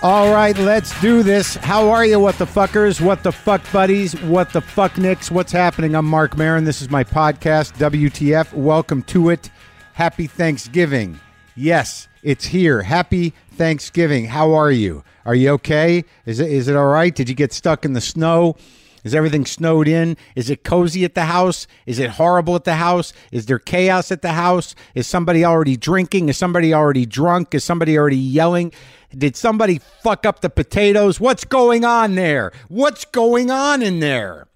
All right, let's do this. How are you, what the fuckers, what the fuck buddies, what the fuck nicks? What's happening? I'm Mark Maron. This is my podcast, WTF. Welcome to it. Happy Thanksgiving. Yes, it's here. Happy Thanksgiving. How are you? Are you okay? Is it all right? Did you get stuck in the snow? Is everything snowed in? Is it cozy at the house? Is it horrible at the house? Is there chaos at the house? Is somebody already drinking? Is somebody already drunk? Is somebody already yelling? Did somebody fuck up the potatoes? What's going on there? What's going on in there?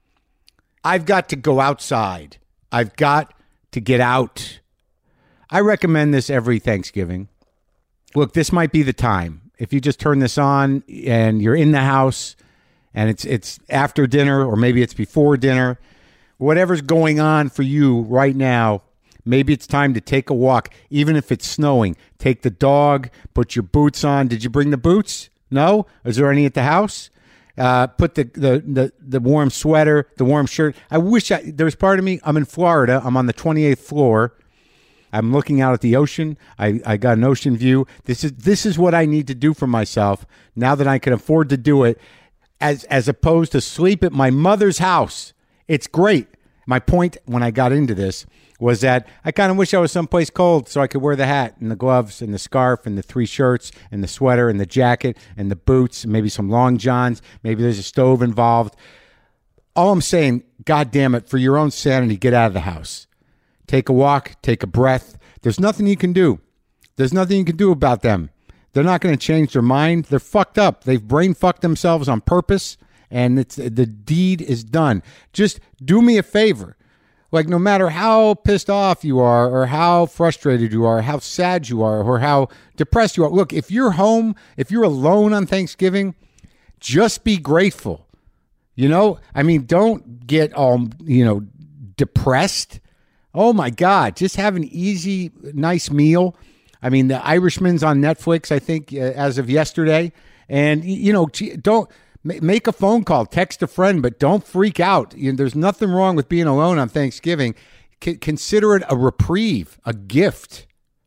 I've got to go outside. I've got to get out. I recommend this every Thanksgiving. Look, this might be the time. If you just turn this on and you're in the house and it's after dinner or maybe it's before dinner, whatever's going on for you right now, maybe it's time to take a walk, even if it's snowing. Take the dog, put your boots on. Did you bring the boots? No? Is there any at the house? Put the warm sweater, the warm shirt. There's part of me, I'm in Florida. I'm on the 28th floor. I'm looking out at the ocean. I got an ocean view. This is what I need to do for myself now that I can afford to do it, as opposed to sleep at my mother's house. It's great. My point when I got into this was that I kind of wish I was someplace cold so I could wear the hat and the gloves and the scarf and the 3 shirts and the sweater and the jacket and the boots and maybe some long johns. Maybe there's a stove involved. All I'm saying, God damn it, for your own sanity, get out of the house. Take a walk, take a breath. There's nothing you can do. There's nothing you can do about them. They're not going to change their mind. They're fucked up. They've brain fucked themselves on purpose, and the deed is done. Just do me a favor. Like, no matter how pissed off you are or how frustrated you are, how sad you are, or how depressed you are. Look, if you're home, if you're alone on Thanksgiving, just be grateful. You know? I mean, don't get all, depressed. Oh, my God. Just have an easy, nice meal. I mean, The Irishman's on Netflix, I think, as of yesterday. And, don't make a phone call, text a friend, but don't freak out. There's nothing wrong with being alone on Thanksgiving. Consider it a reprieve, a gift.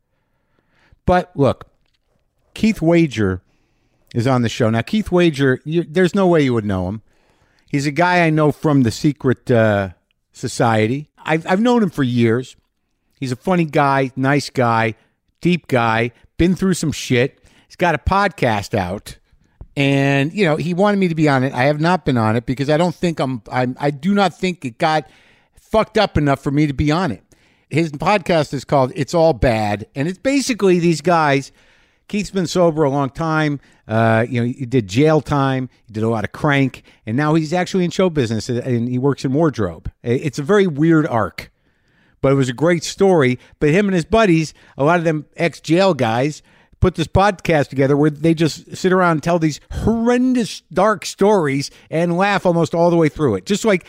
But look, Keith Wager is on the show. Now, Keith Wager, there's no way you would know him. He's a guy I know from the secret society. I've known him for years. He's a funny guy, nice guy, deep guy, been through some shit. He's got a podcast out. And, he wanted me to be on it. I have not been on it because I don't think I do not think it got fucked up enough for me to be on it. His podcast is called It's All Bad. And it's basically these guys. Keith's been sober a long time. He did jail time. He did a lot of crank. And now he's actually in show business and he works in wardrobe. It's a very weird arc. But it was a great story. But him and his buddies, a lot of them ex-jail guys, put this podcast together where they just sit around and tell these horrendous, dark stories and laugh almost all the way through it. Just like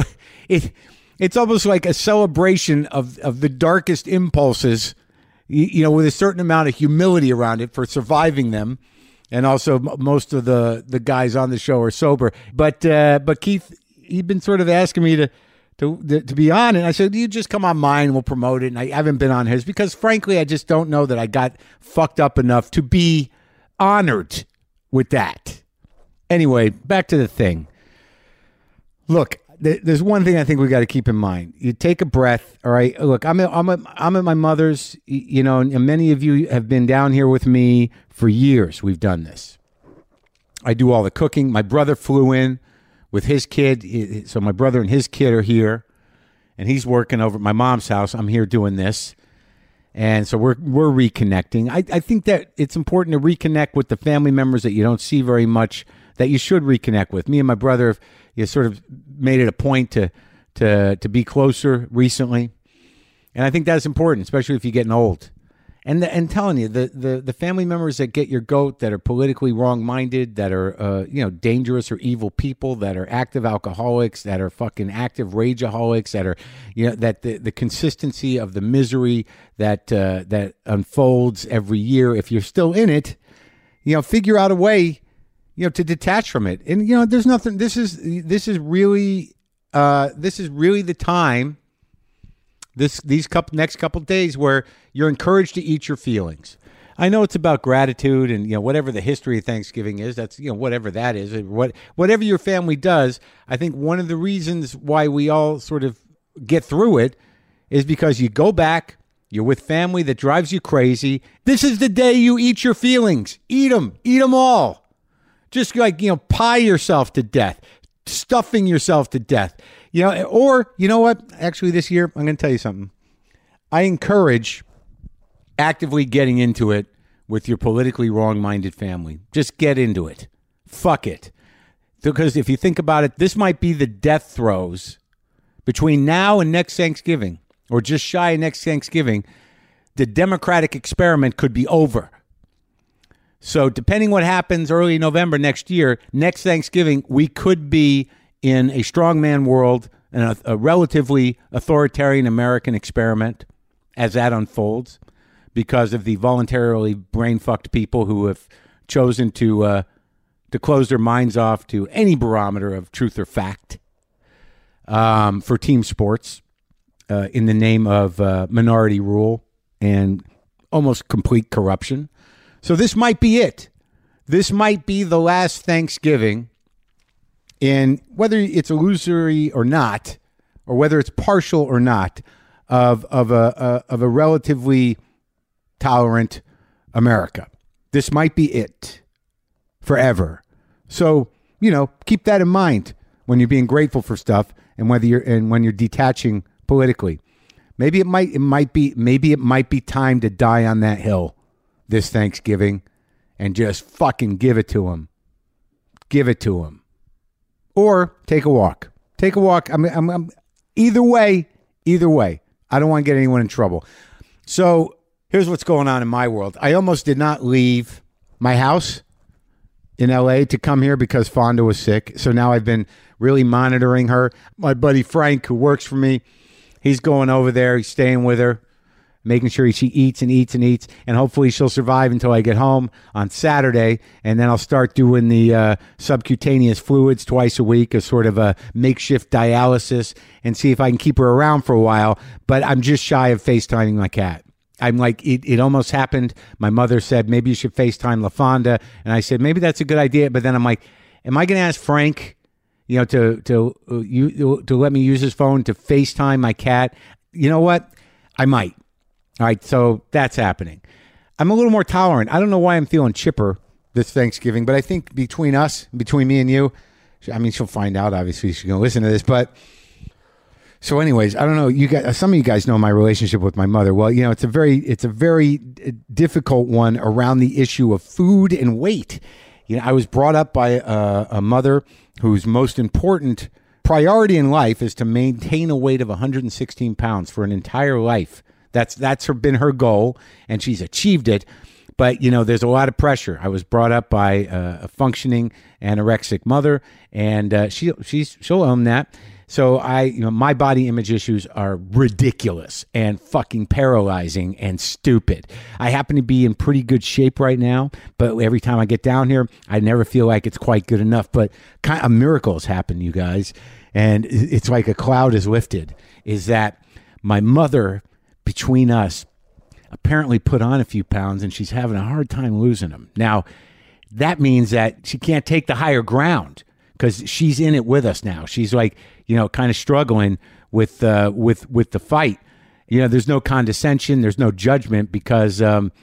it's almost like a celebration of the darkest impulses, with a certain amount of humility around it for surviving them. And also most of the guys on the show are sober. But Keith, he'd been sort of asking me to be on it. I said, you just come on mine, we'll promote it. And I haven't been on his because, frankly, I just don't know that I got fucked up enough to be honored with that. Anyway, back to the thing. Look, there's one thing I think we got to keep in mind. You take a breath, all right? Look, I'm at my mother's, and many of you have been down here with me for years. We've done this. I do all the cooking. My brother flew in with his kid. So my brother and his kid are here, and he's working over at my mom's house. I'm here doing this. And so we're reconnecting. I think that it's important to reconnect with the family members that you don't see very much, that you should reconnect with. Me and my brother have sort of made it a point to be closer recently. And I think that's important, especially if you're getting old. And telling you, the family members that get your goat, that are politically wrong-minded, that are dangerous or evil people, that are active alcoholics, that are fucking active rageaholics, that are that the consistency of the misery that unfolds every year. If you're still in it, figure out a way to detach from it. And there's nothing. This is really the time. These next couple days where you're encouraged to eat your feelings. I know it's about gratitude and, whatever the history of Thanksgiving is, that's, whatever that is, whatever your family does. I think one of the reasons why we all sort of get through it is because you go back, you're with family that drives you crazy. This is the day you eat your feelings. Eat them all. Just pie yourself to death, stuffing yourself to death. Or you know what? Actually, this year, I'm going to tell you something. I encourage actively getting into it with your politically wrong-minded family. Just get into it. Fuck it. Because if you think about it, this might be the death throes between now and next Thanksgiving, or just shy of next Thanksgiving. The Democratic experiment could be over. So depending what happens early November next year, next Thanksgiving, we could be in a strongman world and a relatively authoritarian American experiment as that unfolds, because of the voluntarily brain-fucked people who have chosen to close their minds off to any barometer of truth or fact for team sports in the name of minority rule and almost complete corruption. So this might be it. This might be the last Thanksgiving, in whether it's illusory or not, or whether it's partial or not, of a relatively tolerant America. This might be it forever. So, keep that in mind when you're being grateful for stuff and when you're detaching politically. Maybe it might be time to die on that hill this Thanksgiving and just fucking give it to them. Give it to them. Or take a walk. Take a walk. I'm either way. I don't want to get anyone in trouble. So, here's what's going on in my world. I almost did not leave my house in LA to come here because Fonda was sick. So now I've been really monitoring her. My buddy Frank, who works for me, he's going over there. He's staying with her, making sure she eats and eats and eats. And hopefully she'll survive until I get home on Saturday. And then I'll start doing the subcutaneous fluids twice a week as sort of a makeshift dialysis and see if I can keep her around for a while. But I'm just shy of FaceTiming my cat. I'm like, it almost happened. My mother said, maybe you should FaceTime LaFonda. And I said, maybe that's a good idea. But then I'm like, am I going to ask Frank, to let me use his phone to FaceTime my cat? You know what? I might. All right. So that's happening. I'm a little more tolerant. I don't know why I'm feeling chipper this Thanksgiving, but I think between me and you, she'll find out. Obviously, she's going to listen to this, but. So anyways, I don't know, you guys, some of you guys know my relationship with my mother. Well, it's a very difficult one around the issue of food and weight. I was brought up by a mother whose most important priority in life is to maintain a weight of 116 pounds for an entire life. That's been her goal, and she's achieved it. But, there's a lot of pressure. I was brought up by a functioning anorexic mother, and she'll own that. So my body image issues are ridiculous and fucking paralyzing and stupid. I happen to be in pretty good shape right now, but every time I get down here, I never feel like it's quite good enough. But kind of miracles happen, you guys. And it's like a cloud is lifted, is that my mother, between us, apparently put on a few pounds and she's having a hard time losing them. Now, that means that she can't take the higher ground because she's in it with us now. She's like, kind of struggling with the fight. There's no condescension. There's no judgment because,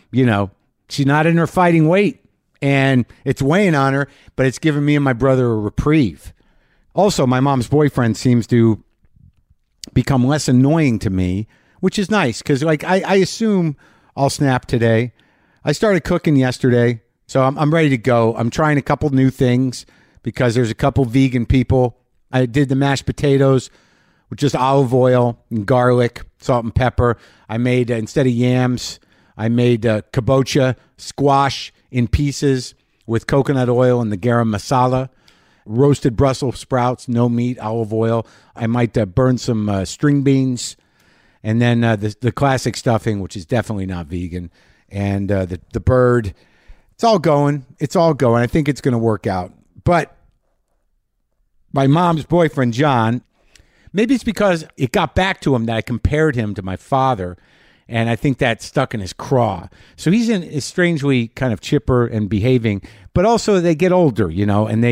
she's not in her fighting weight and it's weighing on her, but it's giving me and my brother a reprieve. Also, my mom's boyfriend seems to become less annoying to me, which is nice because I assume I'll snap today. I started cooking yesterday, so I'm ready to go. I'm trying a couple new things because there's a couple vegan people. I did the mashed potatoes with just olive oil and garlic, salt and pepper. I made, instead of yams, I made kabocha squash in pieces with coconut oil and the garam masala. Roasted Brussels sprouts, no meat, olive oil. I might burn some string beans. And then the classic stuffing, which is definitely not vegan. And the bird. It's all going. I think it's going to work out. But my mom's boyfriend, John, maybe it's because it got back to him that I compared him to my father. And I think that stuck in his craw. So is strangely kind of chipper and behaving, but also they get older, and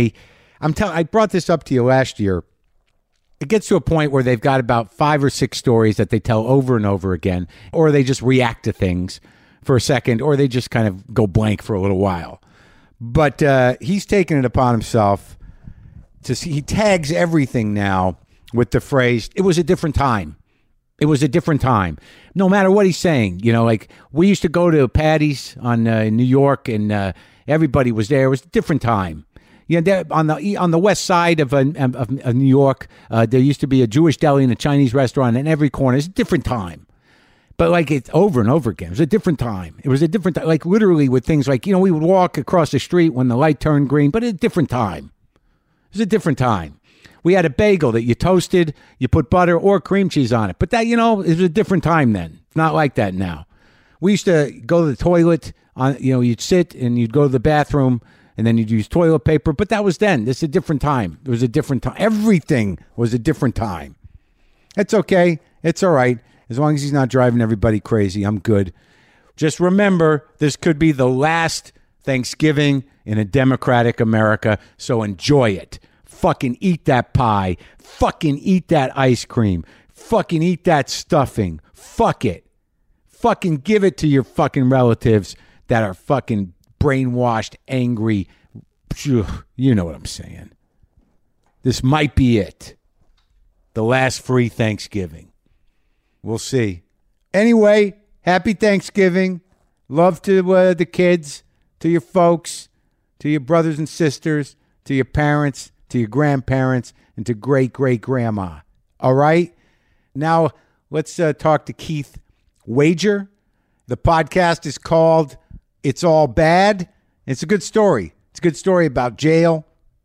I brought this up to you last year. It gets to a point where they've got about 5 or 6 stories that they tell over and over again, or they just react to things for a second, or they just kind of go blank for a little while. But he's taken it upon himself to see, he tags everything now with the phrase, it was a different time. It was a different time. No matter what he's saying, like we used to go to Patty's in New York, and everybody was there. It was a different time. There, on the west side of New York, there used to be a Jewish deli and a Chinese restaurant in every corner. It's a different time. But like it's over and over again. It was a different time. It was a different time. Like literally with things like, we would walk across the street when the light turned green, but a different time. It was a different time. We had a bagel that you toasted, you put butter or cream cheese on it. But that, it was a different time then. It's not like that now. We used to go to the toilet, you'd sit and you'd go to the bathroom and then you'd use toilet paper. But that was then. This is a different time. It was a different time. Everything was a different time. It's okay. It's all right. As long as he's not driving everybody crazy, I'm good. Just remember, this could be the last Thanksgiving in a democratic America, so enjoy it. Fucking eat that pie. Fucking eat that ice cream. Fucking eat that stuffing. Fuck it. Fucking give it to your fucking relatives that are fucking brainwashed, angry. You know what I'm saying. This might be it. The last free Thanksgiving. We'll see. Anyway, happy Thanksgiving. Love to the kids, to your folks, to your brothers and sisters, to your parents, to your grandparents, and to great-great-grandma. All right? Now, let's talk to Keith Wager. The podcast is called It's All Bad. It's a good story. It's a good story about jail,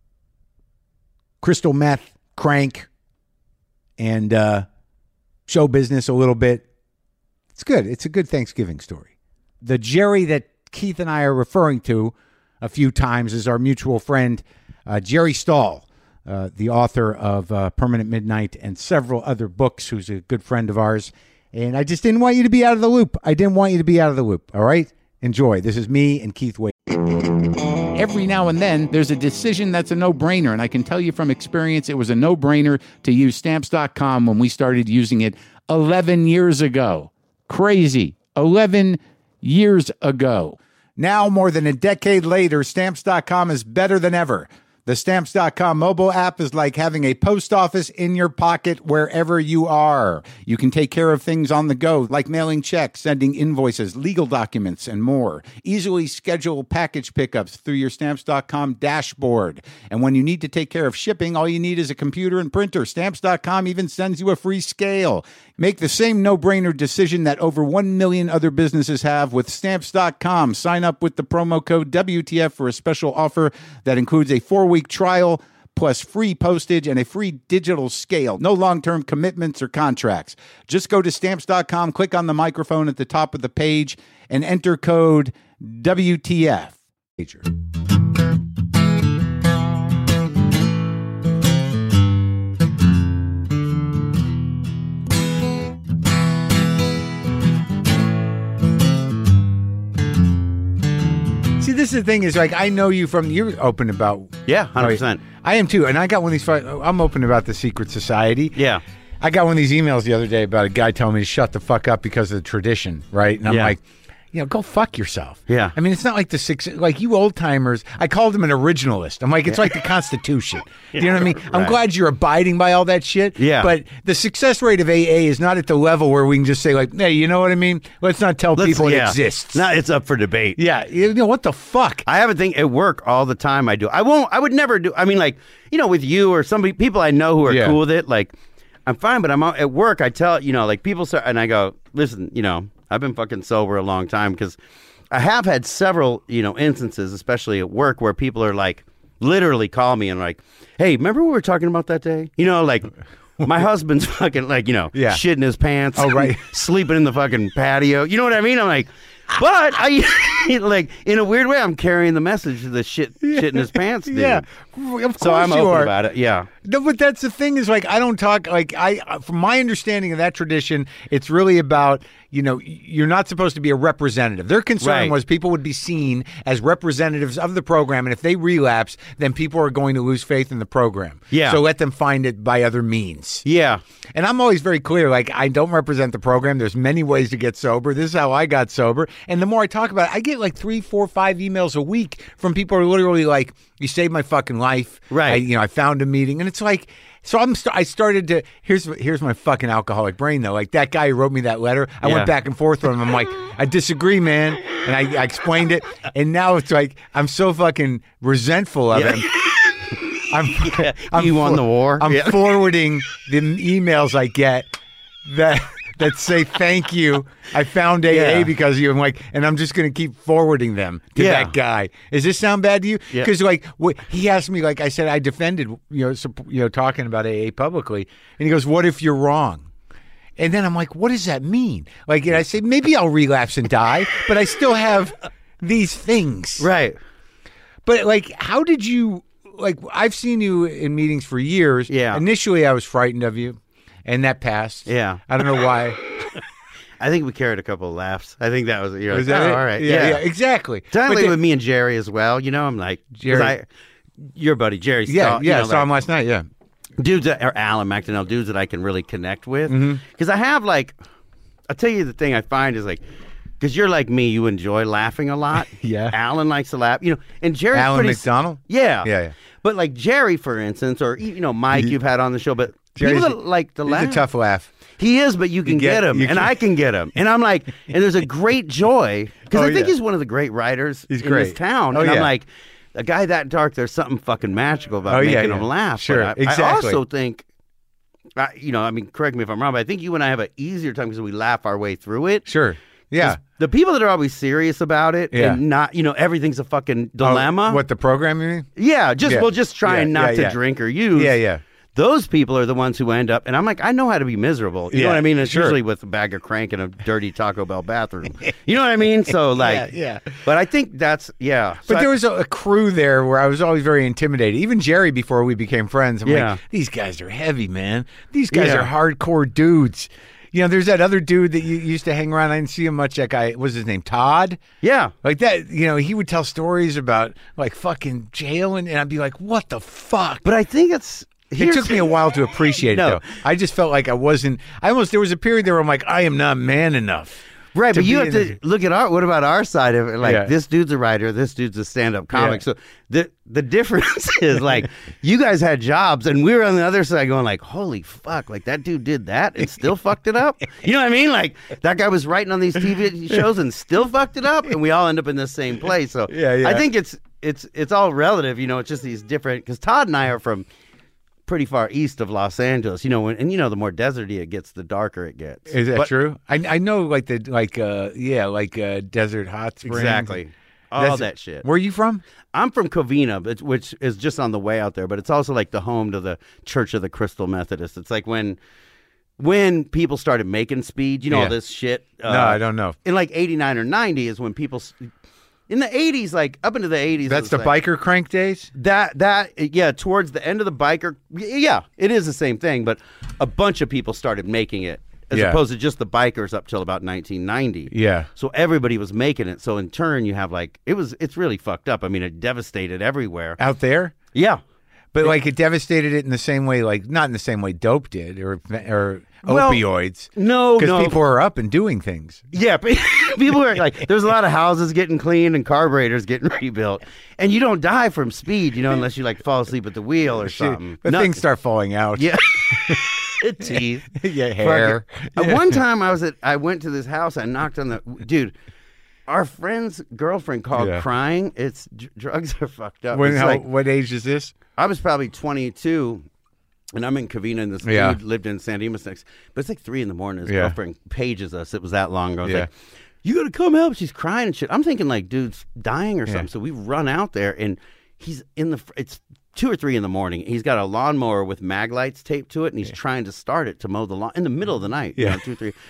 crystal meth, crank, and show business a little bit. It's good. It's a good Thanksgiving story. The Jerry that Keith and I are referring to a few times is our mutual friend, Jerry Stahl, the author of Permanent Midnight and several other books, who's a good friend of ours. And I just didn't want you to be out of the loop. All right? Enjoy. This is me and Keith Wade. Every now and then, there's a decision that's a no-brainer. And I can tell you from experience, it was a no-brainer to use Stamps.com when we started using it 11 years ago. Crazy. 11 years ago. Now, more than a decade later, Stamps.com is better than ever. The Stamps.com mobile app is like having a post office in your pocket wherever you are. You can take care of things on the go, like mailing checks, sending invoices, legal documents, and more. Easily schedule package pickups through your Stamps.com dashboard. And when you need to take care of shipping, all you need is a computer and printer. Stamps.com even sends you a free scale. Make the same no-brainer decision that over 1 million other businesses have with Stamps.com. Sign up with the promo code WTF for a special offer that includes a 4-week trial plus free postage and a free digital scale. No long-term commitments or contracts. Just go to Stamps.com, click on the microphone at the top of the page, and enter code WTF. See, this is the thing is, like, I know you from, you're open about. Yeah, 100%. I am too. And I got one of these, I'm open about the secret society. Yeah. I got one of these emails the other day about a guy telling me to shut the fuck up because of the tradition, right? And I'm like, go fuck yourself. Yeah. I mean, it's not like like you old timers. I called him an originalist. I'm like, it's like the Constitution. You know what I mean? Right. I'm glad you're abiding by all that shit. Yeah. But the success rate of AA is not at the level where we can just say, like, hey, you know what I mean? Let's not tell people it exists. No, it's up for debate. Yeah. What the fuck? I have a thing at work all the time. I would never do. I mean, like, with you or somebody, people I know who are cool with it, like, I'm fine, but I'm out at work. I tell, like, people start, and I go, listen, I've been fucking sober a long time, because I have had several, instances, especially at work, where people are like, literally call me and like, hey, remember what we were talking about that day? Like, my husband's fucking like, shitting his pants. Oh, right. Sleeping in the fucking patio. You know what I mean? I'm like, but like in a weird way, I'm carrying the message of the shit in his pants, dude. Yeah, of course So I'm you open are. about it. Yeah. No, but that's the thing is like I don't talk like from my understanding of that tradition, it's really about, you know, you're not supposed to be a representative. Their concern Right. was people would be seen as representatives of the program, and if they relapse, then people are going to lose faith in the program. Yeah. So let them find it by other means. Yeah. And I'm always very clear, like, I don't represent the program. There's many ways to get sober. This is how I got sober. And the more I talk about it, I get like 3, 4, 5 emails a week from people who are literally like, you saved my fucking life. Right. I found a meeting. And it's like, so I started to, here's my fucking alcoholic brain, though. Like, that guy who wrote me that letter, I went back and forth with him. I'm like, I disagree, man. And I explained it. And now it's like, I'm so fucking resentful of him. You won the war. I'm forwarding the emails I get that say thank you. I found AA because of you. I'm like, and I'm just going to keep forwarding them to that guy. Does this sound bad to you? Because like he asked me, like I said, I defended talking about AA publicly, and he goes, "What if you're wrong?" And then I'm like, "What does that mean?" Like, and I say, maybe I'll relapse and die, but I still have these things, Right. But like, how did you? Like, I've seen you in meetings for years. Yeah. Initially, I was frightened of you, and that passed. Yeah. I don't know why. I think we carried a couple of laughs. I think that was, you're Was like, that oh, it? all right. Yeah, exactly. Definitely with me and Jerry as well. You know, I'm like, Jerry. your buddy, Jerry. Yeah, you know, saw him last night, yeah. Dudes or Alan McDonnell, dudes that I can really connect with. Mm-hmm. Because I have like, I'll tell you the thing I find is like, because you're like me, you enjoy laughing a lot. Yeah. Alan likes to laugh. You know, and Jerry's Alan pretty, McDonald? Yeah. Yeah. But like Jerry, for instance, or, you know, Mike you've had on the show, but Jerry's people that like to laugh. He's a tough laugh. He is, but you can get him, and I can get him. And I'm like, and there's a great joy, because I think he's one of the great writers in this town. And I'm like, a guy that dark, there's something fucking magical about making him laugh. Sure, but exactly. I also think, you know, I mean, correct me if I'm wrong, but I think you and I have an easier time because we laugh our way through it. Sure. Yeah. The people that are always serious about it and not, you know, everything's a fucking dilemma. What, the program you mean? Yeah, just trying not to drink or use. Yeah. Those people are the ones who end up, and I'm like, I know how to be miserable. You know what I mean? It's usually with a bag of crank in a dirty Taco Bell bathroom. You know what I mean? So like, yeah. But I think that's, So But there was a crew there where I was always very intimidated. Even Jerry, before we became friends, I'm like, these guys are heavy, man. These guys are hardcore dudes. You know, there's that other dude that you used to hang around. I didn't see him much. That guy, what was his name? Todd? Yeah. Like that, you know, he would tell stories about like fucking jail, and I'd be like, what the fuck? But I think it took me a while to appreciate it, though. I just felt like there was a period there where I'm like, I am not man enough. Right, but you have to look at what about our side of it? Like, this dude's a writer, this dude's a stand-up comic. So the difference is, like, you guys had jobs, and we were on the other side going, like, holy fuck, like, that dude did that and still fucked it up? You know what I mean? Like, that guy was writing on these TV shows and still fucked it up, and we all end up in the same place. So I think it's all relative, you know, it's just these different, because Todd and I are from pretty far east of Los Angeles, you know, and you know, the more deserty it gets, the darker it gets. Is that true? I know, like Desert Hot Springs. Exactly. All that shit. Where are you from? I'm from Covina, which is just on the way out there, but it's also like the home to the Church of the Crystal Methodist. It's like when people started making speed, you know, all this shit. No, I don't know. In like 89 or 90 is when people... In the 80s, like up into the 80s. That's the like, biker crank days? Towards the end of the biker. Yeah, it is the same thing, but a bunch of people started making it as opposed to just the bikers up till about 1990. Yeah. So everybody was making it. So in turn, you have like, it's really fucked up. I mean, it devastated everywhere. Out there? Yeah. But like it devastated it in the same way, like not in the same way dope did or opioids. No, because people are up and doing things. Yeah, people are like, there's a lot of houses getting cleaned and carburetors getting rebuilt, and you don't die from speed, you know, unless you like fall asleep at the wheel or something. But things start falling out. Yeah, teeth, hair. One time I went to this house. I knocked on the dude. Our friend's girlfriend called crying. It's drugs are fucked up. What age is this? I was probably 22, and I'm in Covina, and this dude lived in San Dimas next. But it's like 3 a.m. His girlfriend pages us. It was that long ago. Like, you got to come help. She's crying and shit. I'm thinking like, dude's dying or something. So we run out there, and he's it's 2 or 3 a.m. He's got a lawnmower with mag lights taped to it, and he's trying to start it to mow the lawn in the middle of the night. Yeah. You know, 2 or 3.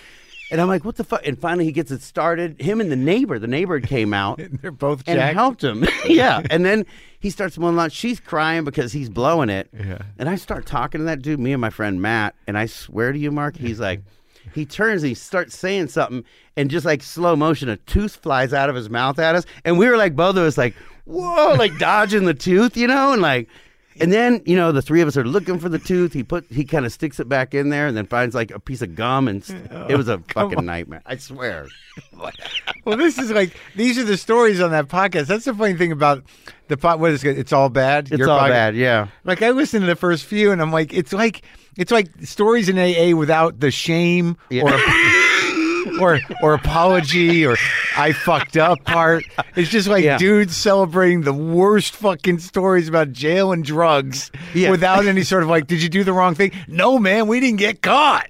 And I'm like, what the fuck? And finally he gets it started. Him and the neighbor came out. They're both and jacked. helped him. Yeah. And then he starts blowing lunch. She's crying because he's blowing it. Yeah. And I start talking to that dude, me and my friend Matt, and I swear to you, Mark, he's like, he turns and he starts saying something, and just like slow motion, a tooth flies out of his mouth at us. And we were like, both of us like, whoa, like dodging the tooth, you know? And like, and then, you know, the three of us are looking for the tooth. He kind of sticks it back in there and then finds like a piece of gum, and it was a fucking nightmare. I swear. Well, this is like, these are the stories on that podcast. That's the funny thing about the what is it? It's All Bad. It's All Bad, yeah. Like I listened to the first few and I'm like, it's like stories in AA without the shame or apology or I fucked up part. It's just like dudes celebrating the worst fucking stories about jail and drugs without any sort of like, did you do the wrong thing? No, man, we didn't get caught.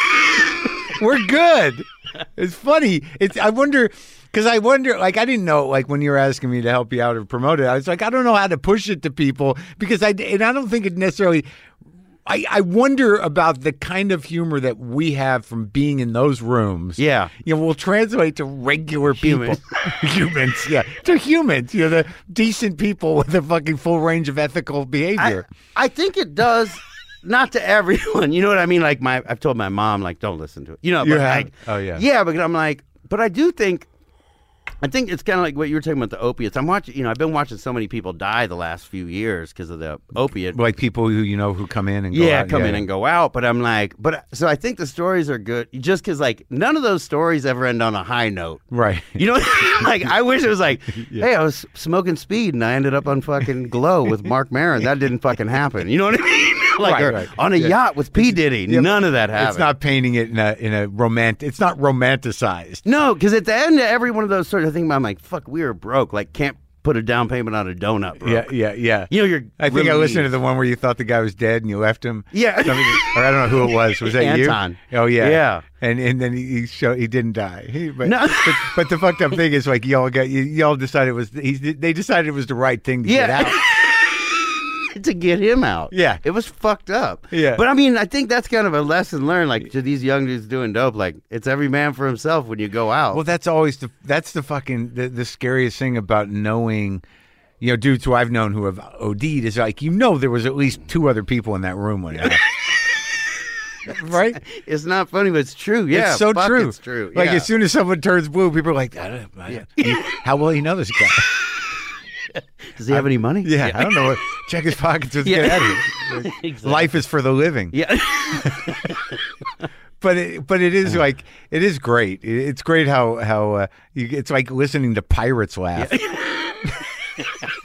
We're good. It's funny. I wonder, like, I didn't know, like, when you were asking me to help you out or promote it, I was like, I don't know how to push it to people because I don't think it necessarily. I wonder about the kind of humor that we have from being in those rooms. Yeah. You know, will translate to regular people. Humans, yeah. To humans, you know, the decent people with a fucking full range of ethical behavior. I think it does, not to everyone. You know what I mean? Like, I've told my mom, like, don't listen to it. You know, but like, oh, yeah. Yeah, but I'm like, but I do think, it's kind of like what you were talking about, the opiates. I'm watching, you know, I've been watching so many people die the last few years because of the opiate. Like people who, you know, who come in and go out. Come in and go out. But I'm like, so I think the stories are good just because, like, none of those stories ever end on a high note. Right. You know, like, I wish it was like, hey, I was smoking speed and I ended up on fucking Glow with Mark Maron. That didn't fucking happen. You know what I mean? Like, on a yacht with P. Diddy. None of that happened. It's not painting it in a romantic. It's not romanticized. No, because at the end of every one of those stories, I think I'm like, fuck, we were broke. Like, can't put a down payment on a donut, bro. Yeah. You know, I think I listened to the one where you thought the guy was dead and you left him. Yeah. Or I don't know who it was. Was that Anton. you? Oh yeah. Yeah. And then he didn't die. But the fucked up thing is, like, y'all decided they decided it was the right thing to get out. To get him out. Yeah. It was fucked up. Yeah. But I mean, I think that's kind of a lesson learned, like, to these young dudes doing dope. Like, it's every man for himself when you go out. Well, that's always the fucking the scariest thing about knowing, you know, dudes who I've known who have OD'd is like, you know, there was at least two other people in that room when it happened. Right? It's not funny, but it's true. Yeah. It's so true. It's true. Like, as soon as someone turns blue, people are like, how well you know this guy? Does he have any money? Yeah, I don't know. Check his pockets. Let's get out of here. Exactly. Life is for the living. Yeah. But it is like, it is great. It's great how it's like listening to pirates laugh. Yeah.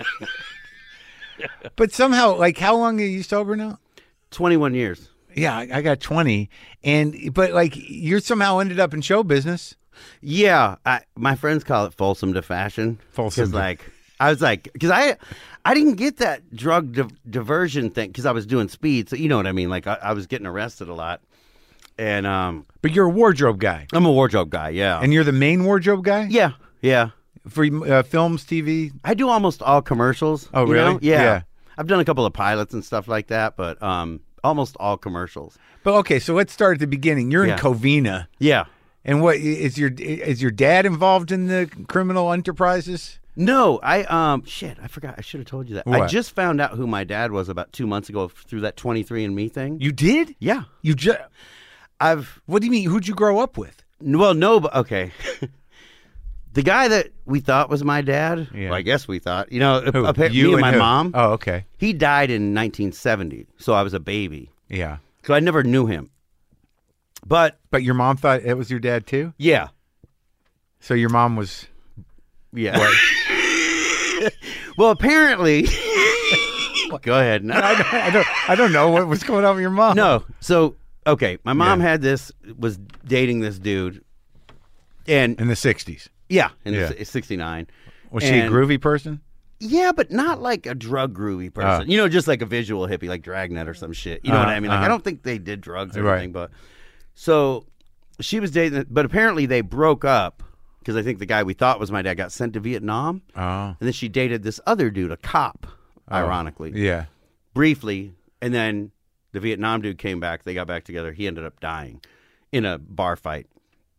But somehow, like, how long are you sober now? 21 years. Yeah, I got 20, but like, you're somehow ended up in show business. Yeah, my friends call it Folsom to fashion. Folsom, like. I was like, because I didn't get that drug diversion thing because I was doing speed. So you know what I mean? Like, I was getting arrested a lot. And but you're a wardrobe guy. I'm a wardrobe guy, yeah. And you're the main wardrobe guy? Yeah. For films, TV? I do almost all commercials. Oh, really? Know? Yeah. I've done a couple of pilots and stuff like that, but almost all commercials. But okay, so let's start at the beginning. You're in Covina. Yeah. And what is your dad involved in the criminal enterprises? No, I forgot. I should have told you that. What? I just found out who my dad was about 2 months ago through that 23andMe thing. You did? Yeah. What do you mean? Who'd you grow up with? Well, no, but okay. The guy that we thought was my dad, yeah. Well, I guess we thought, you know, you me and my mom. Oh, okay. He died in 1970, so I was a baby. Yeah. So I never knew him. But your mom thought it was your dad too? Yeah. So your mom was... Yeah. Well, apparently... Go ahead. No. I don't know what was going on with your mom. No. So, okay, my mom was dating this dude. And in the 60s? Yeah, in 69. Was she a groovy person? Yeah, but not like a drug groovy person. You know, just like a visual hippie, like Dragnet or some shit. You know what I mean? Like, I don't think they did drugs or anything, but... So, she was dating... But apparently they broke up because I think the guy we thought was my dad got sent to Vietnam. Oh. And then she dated this other dude, a cop, ironically. Yeah. Briefly. And then the Vietnam dude came back. They got back together. He ended up dying in a bar fight.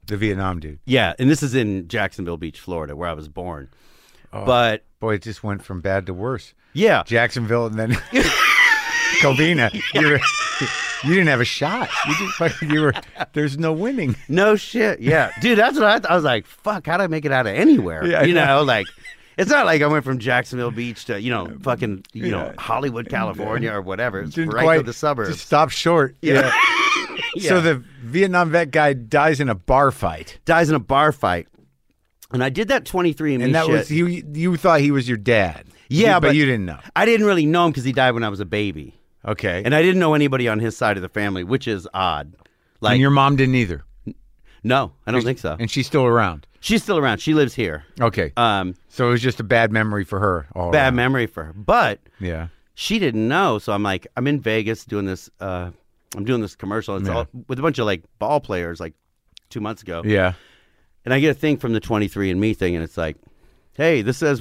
The Vietnam dude. Yeah, and this is in Jacksonville Beach, Florida, where I was born. Oh, but boy, it just went from bad to worse. Yeah. Jacksonville and then Covina. You didn't have a shot. There's no winning. No shit. Yeah. Dude, that's what I thought. I was like, fuck, how'd I make it out of anywhere? Yeah, you know, like, it's not like I went from Jacksonville Beach to, fucking, Hollywood, California or whatever. It's right to the suburbs. Just stop short. Yeah. Yeah. So the Vietnam vet guy dies in a bar fight. And I did that 23andMe and that shit. was you thought he was your dad. Yeah, but you didn't know. I didn't really know him because he died when I was a baby. Okay. And I didn't know anybody on his side of the family, which is odd. Like, and your mom didn't either? No, I don't think so. And she's still around? She's still around. She lives here. Okay. So it was just a bad memory for her. Bad memory for her. But yeah, she didn't know. So I'm like, I'm in Vegas doing this. I'm doing this commercial. It's all with a bunch of like ball players like 2 months ago. Yeah. And I get a thing from the 23andMe thing, and it's like, hey, this says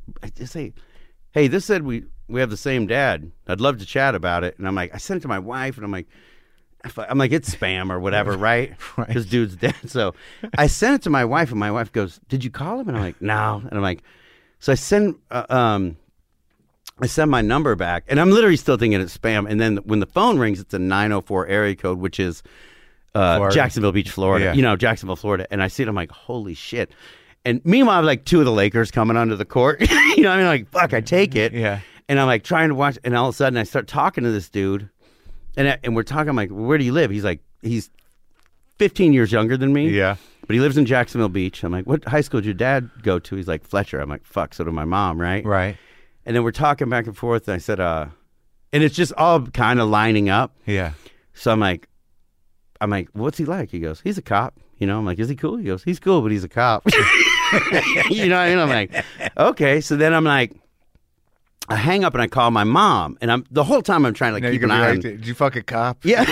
this said we have the same dad. I'd love to chat about it. And I'm like, I sent it to my wife, and I'm like, it's spam or whatever, right? Because dude's dead. So I sent it to my wife, and my wife goes, did you call him? And I'm like, no. And I'm like, so I send my number back, and I'm literally still thinking it's spam. And then when the phone rings, it's a 904 area code, which is Jacksonville Beach, Florida. Yeah. Jacksonville, Florida. And I see it, I'm like, holy shit. And meanwhile, I have like two of the Lakers coming onto the court. You know what I mean? Like, fuck, I take it. Yeah. And I'm like trying to watch, and all of a sudden I start talking to this dude, and we're talking. I'm like, where do you live? He's like, he's 15 years younger than me. Yeah. But he lives in Jacksonville Beach. I'm like, what high school did your dad go to? He's like, Fletcher. I'm like, fuck, so did my mom, right? Right. And then we're talking back and forth, and I said, and it's just all kind of lining up. Yeah. So I'm like, what's he like? He goes, he's a cop. I'm like, is he cool? He goes, he's cool, but he's a cop. You know what I mean? I'm like, okay. So then I'm like, I hang up and I call my mom, and the whole time I'm trying to keep an eye on. Did you fuck a cop? Yeah.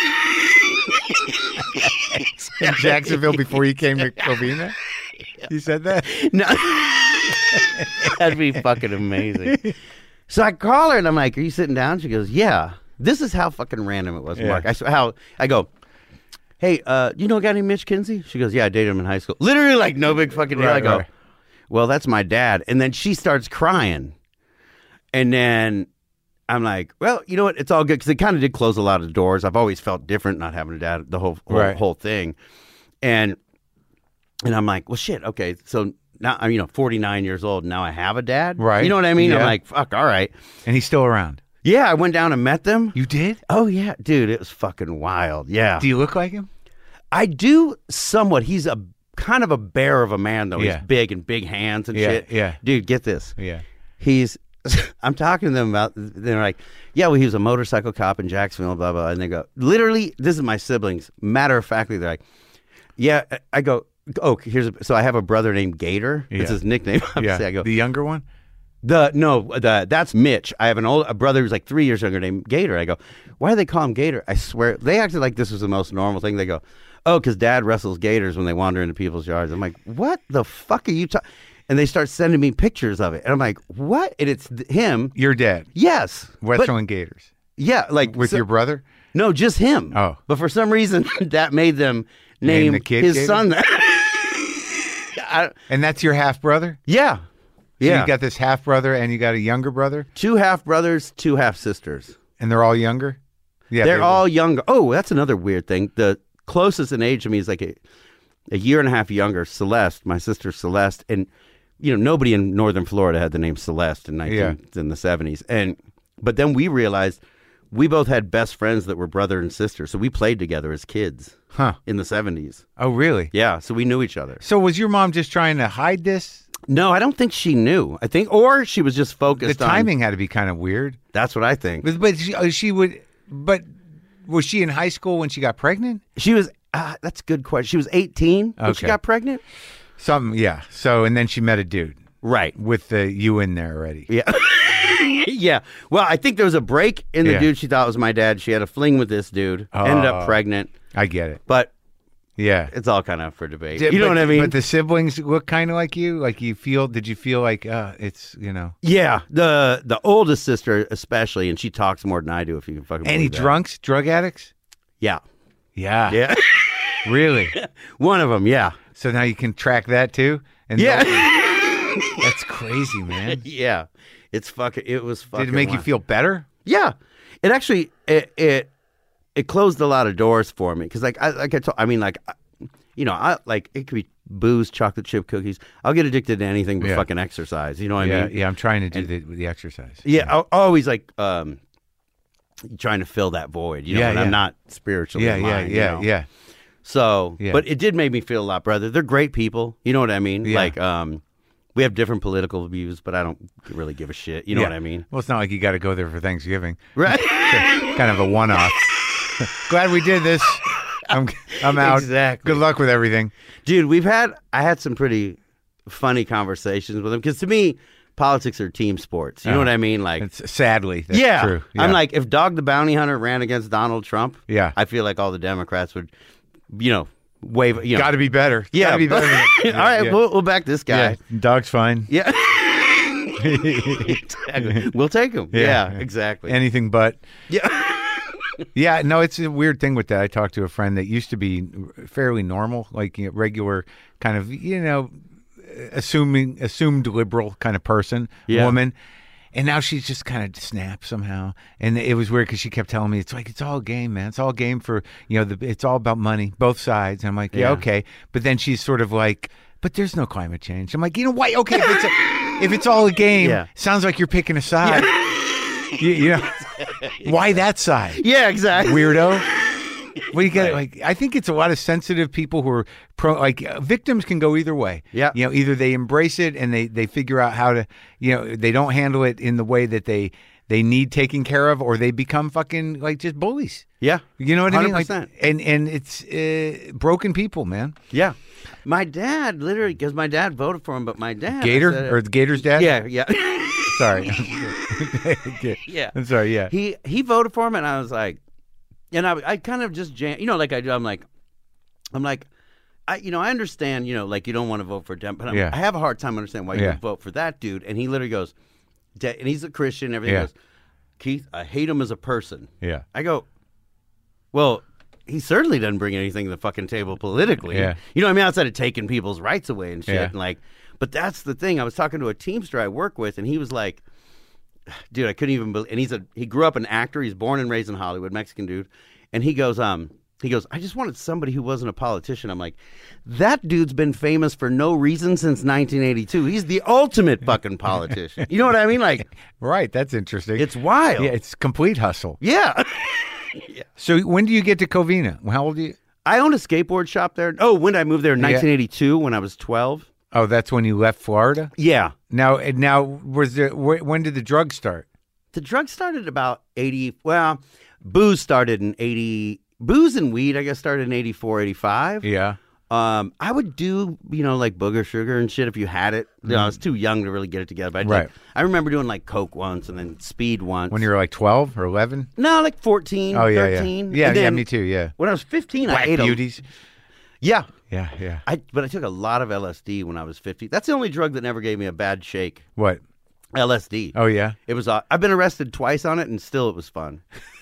In Jacksonville before you came to Covina? You said that? No. That'd be fucking amazing. So I call her and I'm like, are you sitting down? She goes, yeah. This is how fucking random it was, Mark. I go, hey, you know a guy named Mitch Kinsey? She goes, yeah, I dated him in high school. Literally like no big fucking deal. I go, well, that's my dad. And then she starts crying. And then I'm like, well, you know what? It's all good, because it kind of did close a lot of doors. I've always felt different not having a dad, the whole thing. And I'm like, well, shit, okay. So now I'm 49 years old, and now I have a dad. Right. You know what I mean? Yeah. I'm like, fuck, all right. And he's still around? Yeah, I went down and met them. You did? Oh, yeah. Dude, it was fucking wild. Yeah. Do you look like him? I do somewhat. He's a kind of a bear of a man, though. Yeah. He's big and big hands and shit. Yeah. Dude, get this. Yeah. I'm talking to them about, they're like, yeah, well, he was a motorcycle cop in Jacksonville, blah, blah. And they go, literally, this is my siblings. Matter of factly, they're like, yeah. I go, oh, so I have a brother named Gator. Yeah. It's his nickname. Yeah. I go, the younger one? That's Mitch. I have a brother who's like 3 years younger named Gator. I go, why do they call him Gator? I swear, they acted like this was the most normal thing. They go, oh, because dad wrestles gators when they wander into people's yards. I'm like, what the fuck are you talking? And they start sending me pictures of it. And I'm like, what? And it's him. Your dad? Yes. Wrestling gators? Yeah. Like with your brother? No, just him. Oh. But for some reason, that made them name the kid his Gator? son that. And that's your half-brother? Yeah. So yeah. you got this half-brother and you got a younger brother? 2 half-brothers, 2 half-sisters. And they're all younger? Yeah. They're all younger. Oh, that's another weird thing. The closest in age to me is like a year and a half younger, Celeste, my sister Celeste. And nobody in northern Florida had the name Celeste in the 70s. But then we realized we both had best friends that were brother and sister. So we played together as kids in the 70s. Oh, really? Yeah. So we knew each other. So was your mom just trying to hide this? No, I don't think she knew. Or she was just focused on... The timing had to be kind of weird. That's what I think. But was she in high school when she got pregnant? She was... that's a good question. She was 18 when she got pregnant? Yeah. So, and then she met a dude. Right. With the you in there already. Yeah. Yeah. Well, I think there was a break in the dude she thought was my dad. She had a fling with this dude. Ended up pregnant. I get it. But yeah, it's all kind of for debate. You know what I mean? But the siblings look kind of like you? Like did you feel like it's, Yeah. The oldest sister especially, and she talks more than I do, if you can fucking believe Any that. drunks, drug addicts? Yeah. Yeah. Yeah. Really? One of them, yeah. So now you can track that too? And Yeah. That's crazy, man. Yeah. It was fucking Did it make you wild. feel better? Yeah. It actually, it closed a lot of doors for me. Because I like it could be booze, chocolate chip cookies. I'll get addicted to anything but fucking exercise. You know what I mean? Yeah, I'm trying to do the exercise. Yeah. I always like, trying to fill that void, when I'm not spiritually aligned, you know? Yeah. So, Yeah. but it did make me feel a lot, brother. They're great people. You know what I mean? Yeah. Like, we have different political views, but I don't really give a shit. You know what I mean? Well, it's not like you got to go there for Thanksgiving. Right. Kind of a one-off. Glad we did this. I'm out. Exactly. Good luck with everything. Dude, I had some pretty funny conversations with him because to me, politics are team sports. You know what I mean? Like, Sadly, that's yeah. true. Yeah. I'm like, if Dog the Bounty Hunter ran against Donald Trump, Yeah. I feel like all the Democrats would, wave. Got to be better. Yeah. Gotta be better. All right, we'll back this guy. Yeah. Dog's fine. Yeah. Exactly. We'll take him. Yeah, exactly. Anything but. Yeah. Yeah, no, it's a weird thing with that. I talked to a friend that used to be fairly normal, like regular kind of, assumed liberal kind of person, woman. And now she's just kind of snapped somehow. And it was weird because she kept telling me, it's like, it's all a game, man. It's all a game for, it's all about money, both sides. And I'm like, yeah, okay. But then she's sort of like, but there's no climate change. I'm like, why? Okay, if it's all a game, sounds like you're picking a side. Why that side? Yeah, exactly. Weirdo. Well, you get like I think it's a lot of sensitive people who are victims can go either way. Yeah. Either they embrace it and they figure out how to, they don't handle it in the way that they need taken care of, or they become fucking like just bullies. Yeah. You know what I mean? 100%. Like, and it's broken people, man. Yeah. My dad, literally, because my dad voted for him, but my dad... Gator? Or the Gator's dad? Yeah. Sorry. Yeah. I'm sorry, yeah. He voted for him, and I was like... And I kind of just like I do. I'm like, I understand, like you don't want to vote for Dem, but I have a hard time understanding why you would vote for that dude. And he literally goes, and he's a Christian and everything, goes, Keith, I hate him as a person. Yeah. I go, well, he certainly doesn't bring anything to the fucking table politically. Yeah. You know what I mean? Outside of taking people's rights away and shit. Yeah. And like, but that's the thing. I was talking to a Teamster I work with, and he was like, dude, I couldn't even believe. And he grew up an actor. He's born and raised in Hollywood, Mexican dude. And he goes, I just wanted somebody who wasn't a politician. I'm like, that dude's been famous for no reason since 1982. He's the ultimate fucking politician. You know what I mean? Like, right. That's interesting. It's wild. Yeah, it's complete hustle. Yeah. So when do you get to Covina? How old are you? I owned a skateboard shop there. Oh, when did I move there? In 1982, when I was 12. Oh, that's when you left Florida? Yeah. Now, when did the drug start? The drug started about 80. Well, booze started in 80. Booze and weed, I guess, started in 84, 85. Yeah. I would do, like booger sugar and shit if you had it. I was too young to really get it together. But Right. I remember doing like Coke once and then speed once. When you were like 12 or 11? No, like 14, Oh, yeah, 13. yeah. And Yeah, then me too, yeah. When I was 15, Black I ate Beauties. Yeah. Yeah. But I took a lot of LSD when I was 50. That's the only drug that never gave me a bad shake. What? LSD. Oh, yeah? It was. I've been arrested twice on it, and still it was fun.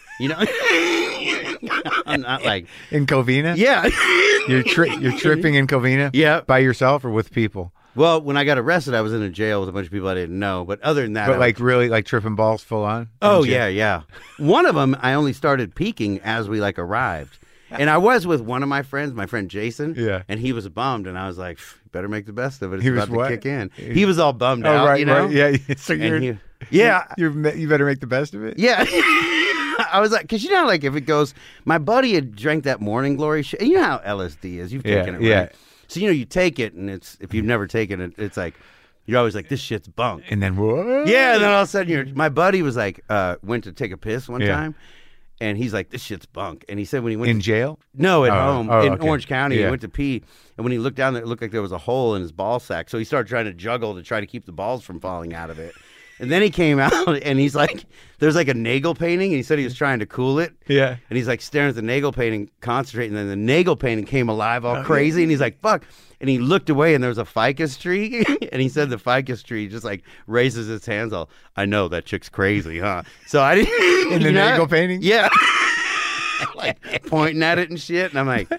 I'm not like In Covina? yeah. You're tripping in Covina? Yeah. By yourself or with people? Well, when I got arrested, I was in a jail with a bunch of people I didn't know. But other than that, But like really like tripping balls full on? oh yeah. One of them, I only started peaking as we like arrived, and I was with one of my friends, my friend Jason. Yeah. And he was bummed, and I was like, "Better make the best of it. It's He was about what? to kick in." He was all bummed Oh, out. right, you know? right. Yeah. So And you you better make the best of it? Yeah. I was like, because like if it goes, my buddy had drank that Morning Glory shit. You know how LSD is. You've taken it, right? Yeah. So, you take it, and if you've never taken it, it's like, you're always like, this shit's bunk. And then what? Yeah, and then all of a sudden, my buddy was like, went to take a piss one Yeah. time, and he's like, this shit's bunk. And he said when he went In to, jail? No, at home in okay. Orange County, Yeah. he went to pee, and when he looked down there, it looked like there was a hole in his ball sack. So he started trying to juggle to try to keep the balls from falling out of it. And then he came out, and he's like, there's like a Nagel painting, and he said he was trying to cool it. Yeah. And he's like staring at the Nagel painting, concentrating, and then the Nagel painting came alive all crazy, and he's like, fuck. And he looked away, and there was a ficus tree, and he said the ficus tree just like raises its hands all, I know, that chick's crazy, huh? So I didn't... In the Nagel painting? Yeah. Like pointing at it and shit, and I'm like,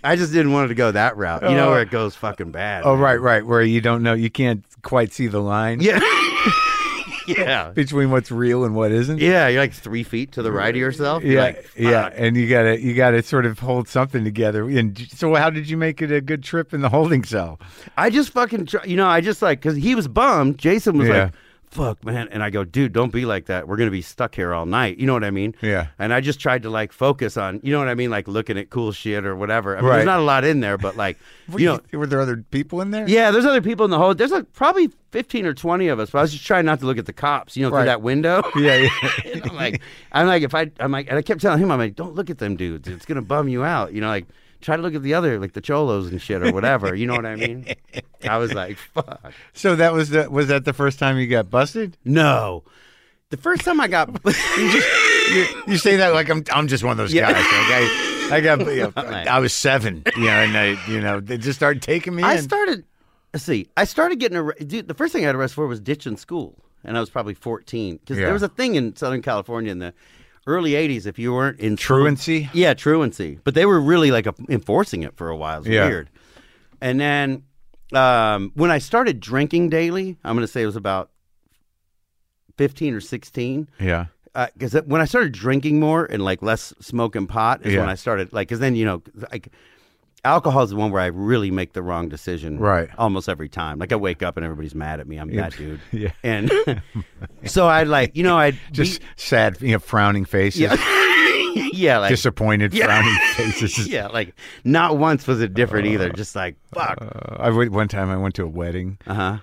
I just didn't want it to go that route. You know where it goes fucking bad. Oh, man. right. Where you don't know, you can't quite see the line. Yeah. Yeah. Between what's real and what isn't. Yeah, you're like 3 feet to the right of yourself. Yeah, like, yeah, and you gotta sort of hold something together. And so, how did you make it a good trip in the holding cell? I just fucking, I just like, because he was bummed. Jason was like, fuck, man. And I go, dude, don't be like that. We're going to be stuck here all night. You know what I mean? Yeah. And I just tried to like focus on, you know what I mean? Like looking at cool shit or whatever. I mean, there's not a lot in there, but like, were there other people in there? Yeah, there's other people in the whole, there's like probably 15 or 20 of us, but I was just trying not to look at the cops, through that window. Yeah. And I'm like, and I kept telling him, I'm like, don't look at them dudes. It's going to bum you out. Like, try to look at the other, like the cholos and shit or whatever. You know what I mean? I was like, fuck. So that was that the first time you got busted? No. The first time I got you say that like I'm just one of those guys. Like I was 7, and they just started taking me in. I started getting dude, the first thing I got arrested for was ditching school, and I was probably 14 because there was a thing in Southern California in the early 80s, if you weren't in truancy. Yeah, truancy. But they were really like enforcing it for a while. It was weird. And then when I started drinking daily, I'm going to say it was about 15 or 16. Yeah. Because when I started drinking more and like less smoking pot is when I started, like, because then, like, alcohol is the one where I really make the wrong decision almost every time. Like I wake up and everybody's mad at me. I'm that dude. Yeah. And so I'd like, I'd just sad, frowning faces. Yeah. Yeah, like disappointed frowning faces. Yeah, like not once was it different either. Just like fuck. One time I went to a wedding. And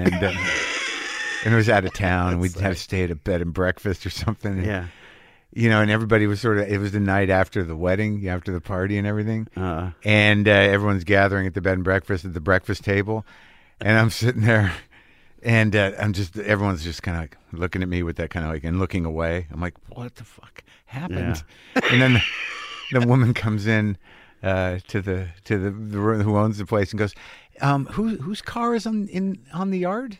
it was out of town, and we had to stay at a bed and breakfast or something. Yeah. And everybody was it was the night after the wedding, after the party and everything. And everyone's gathering at the bed and breakfast at the breakfast table. And I'm sitting there, and everyone's just kind of like looking at me with that kind of like, and looking away. I'm like, what the fuck happened? Yeah. And then the woman comes in to the room, who owns the place, and goes, whose car is on the yard?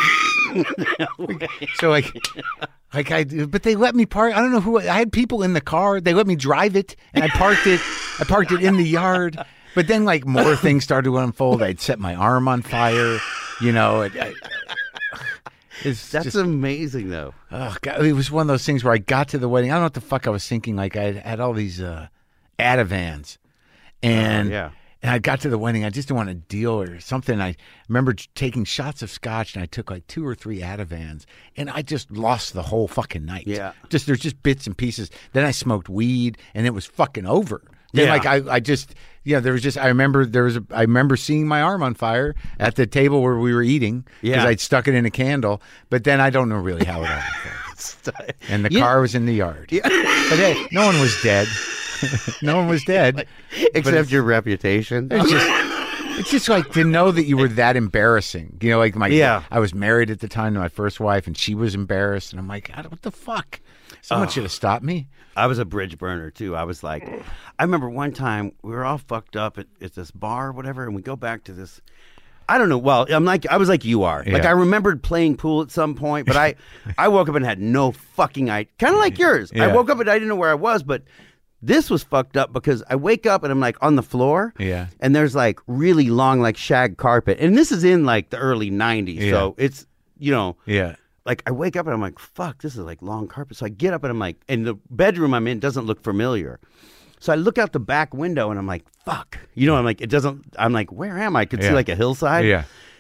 So but they let me park. I don't know who. I had people in the car. They let me drive it, and I parked it in the yard. But then, like, more things started to unfold. I'd set my arm on fire. That's amazing, though. Oh God, it was one of those things where I got to the wedding. I don't know what the fuck I was thinking. Like, I had all these Atavans, and I got to the wedding. I just didn't want to deal or something. I remember taking shots of scotch, and I took like 2 or 3 Atavans, and I just lost the whole fucking night. Yeah, there's just bits and pieces. Then I smoked weed, and it was fucking over. Then, like there was just I remember seeing my arm on fire at the table where we were eating because I'd stuck it in a candle. But then I don't know really how it all unfolded. And the car was in the yard. Yeah. But hey, no one was dead. No one was dead, except your reputation. It's just like to know that you were that embarrassing. I was married at the time to my first wife, and she was embarrassed, and I'm like, what the fuck? Someone should have stopped me. I was a bridge burner too. I was like, I remember one time we were all fucked up at this bar or whatever, and we go back to this. I don't know. Well, I was like you are. Yeah. Like I remembered playing pool at some point, but I woke up and had no fucking idea. Kind of like yours. Yeah. I woke up and I didn't know where I was, but this was fucked up because I wake up and I'm like on the floor. Yeah. And there's like really long like shag carpet, and this is in like the early 90s, yeah. So it's yeah. Like I wake up and I'm like, fuck, this is like long carpet. So I get up and I'm like, and the bedroom I'm in doesn't look familiar. So I look out the back window and I'm like, fuck. I'm like, it doesn't, I'm like, where am I? I could see like a hillside. Yeah.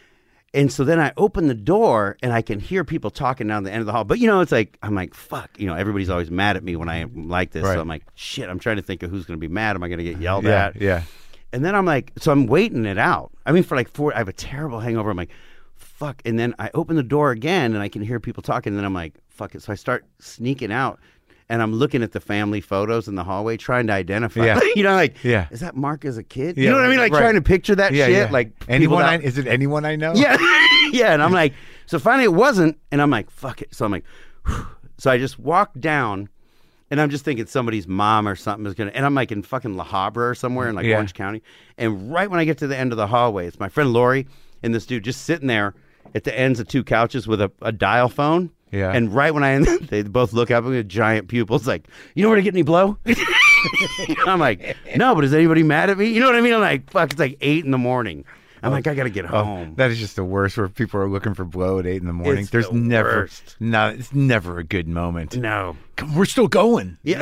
And so then I open the door and I can hear people talking down the end of the hall. But it's like, I'm like, fuck, everybody's always mad at me when I am like this. Right. So I'm like, shit, I'm trying to think of who's going to be mad. Am I going to get yelled at? Yeah. And then I'm like, so I'm waiting it out. I mean, for like 4, I have a terrible hangover. I'm like, fuck. And then I open the door again and I can hear people talking. And then I'm like, fuck it. So I start sneaking out and I'm looking at the family photos in the hallway trying to identify. Yeah. Is that Mark as a kid? Yeah, you know what I mean? Like trying to picture that shit. Yeah. Like is it anyone I know? Yeah. Yeah. And I'm like, so finally it wasn't. And I'm like, fuck it. So I'm like, whew. So I just walked down and I'm just thinking somebody's mom or something is going to, and I'm like in fucking La Habra or somewhere in like Orange County. And right when I get to the end of the hallway, it's my friend Lori and this dude just sitting there at the ends of 2 couches with a dial phone. Yeah. And right when they both look up with giant pupils, like, you know where to get any blow? I'm like, no, but is anybody mad at me? You know what I mean? I'm like, fuck, it's like 8 a.m. I'm like, I got to get home. That is just the worst where people are looking for blow at 8 a.m. It's There's the never, worst. no, it's never a good moment. No. Come, we're still going. Yeah.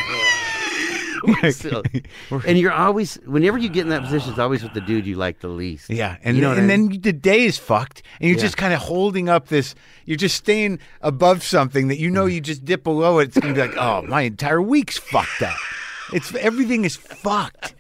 So, and you're always, whenever you get in that position, it's always with the dude you like the least. Yeah, and you know then the day is fucked, and you're just kind of holding up this. You're just staying above something that you know you just dip below it. It's gonna be like, oh, my entire week's fucked up. Everything is fucked.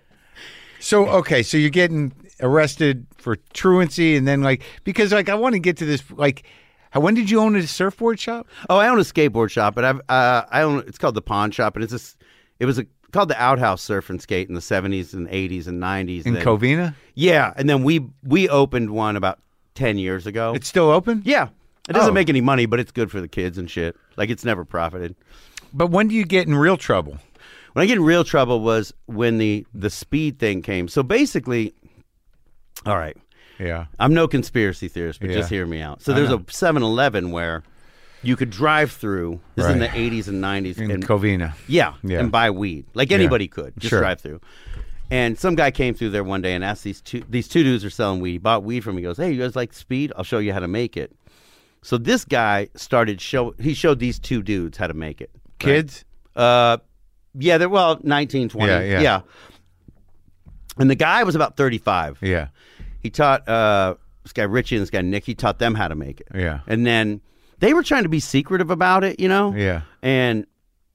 So okay, so you're getting arrested for truancy, and then because I want to get to this when did you own a surfboard shop? Oh, I own a skateboard shop, but I own. It's called the Pawn Shop, and it was called the Outhouse Surf and Skate in the 70s and 80s and 90s. In Covina? Yeah, and then we opened one about 10 years ago. It's still open? Yeah. It doesn't make any money, but it's good for the kids and shit. Like, it's never profited. But when do you get in real trouble? When I get in real trouble was when the speed thing came. So basically, all right. Yeah. I'm no conspiracy theorist, but just hear me out. So there's a 7-Eleven where you could drive through. This is in the 80s and 90s. In Covina. Yeah, and buy weed. Like anybody could. Just drive through. And some guy came through there one day and asked these two dudes are selling weed. He bought weed from me. He goes, hey, you guys like speed? I'll show you how to make it. So this guy he showed these two dudes how to make it. Kids? Yeah, they're 19, 20. Yeah. And the guy was about 35. Yeah. He taught this guy Richie and this guy Nick, he taught them how to make it. Yeah. And then they were trying to be secretive about it, you know? Yeah. And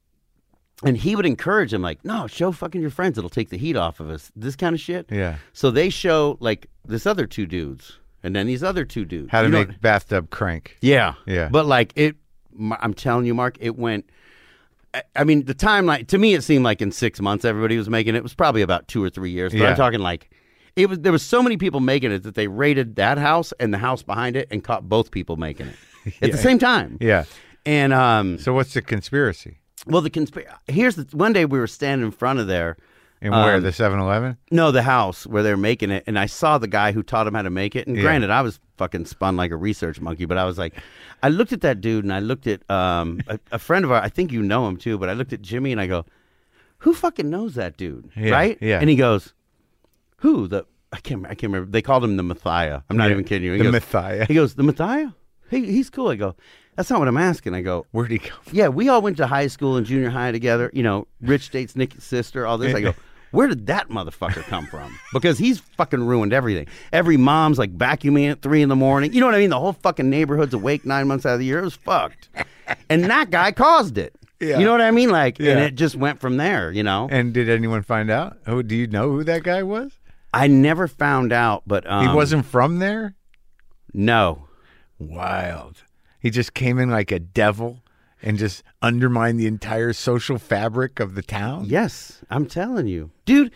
he would encourage them, like, no, show fucking your friends. It'll take the heat off of us. This kind of shit. Yeah. So they show, like, this other two dudes. And then these other two dudes. How to make bathtub crank. Yeah. Yeah. But, like, I'm telling you, Mark, it went... I mean, the timeline, to me, it seemed like in 6 months everybody was making it. It was probably about 2 or 3 years. But I'm talking, like... There was so many people making it that they raided that house and the house behind it and caught both people making it at the same time. Yeah. And so what's the conspiracy? Well, one day we were standing in front of there. And where, the 7-Eleven? No, the house where they're making it. And I saw the guy who taught him how to make it. And granted, I was fucking spun like a research monkey, but I was like, I looked at that dude and I looked at a friend of ours, I think you know him too, but I looked at Jimmy and I go, who fucking knows that dude? Yeah, right? Yeah. And he goes, who? I can't remember. They called him the Mathia. I'm not even kidding you. The Mathia. He goes, the Mathia? He's cool. I go, that's not what I'm asking. I go, where'd he go from? Yeah, we all went to high school and junior high together. You know, Rich dates Nick's sister, all this. I go, where did that motherfucker come from? Because he's fucking ruined everything. Every mom's like vacuuming at 3 a.m. You know what I mean? The whole fucking neighborhood's awake 9 months out of the year. It was fucked. And that guy caused it. Yeah. You know what I mean? Like, and it just went from there, you know? And did anyone find out? Oh, do you know who that guy was? I never found out, but... he wasn't from there? No. Wild. He just came in like a devil and just undermined the entire social fabric of the town? Yes, I'm telling you. Dude,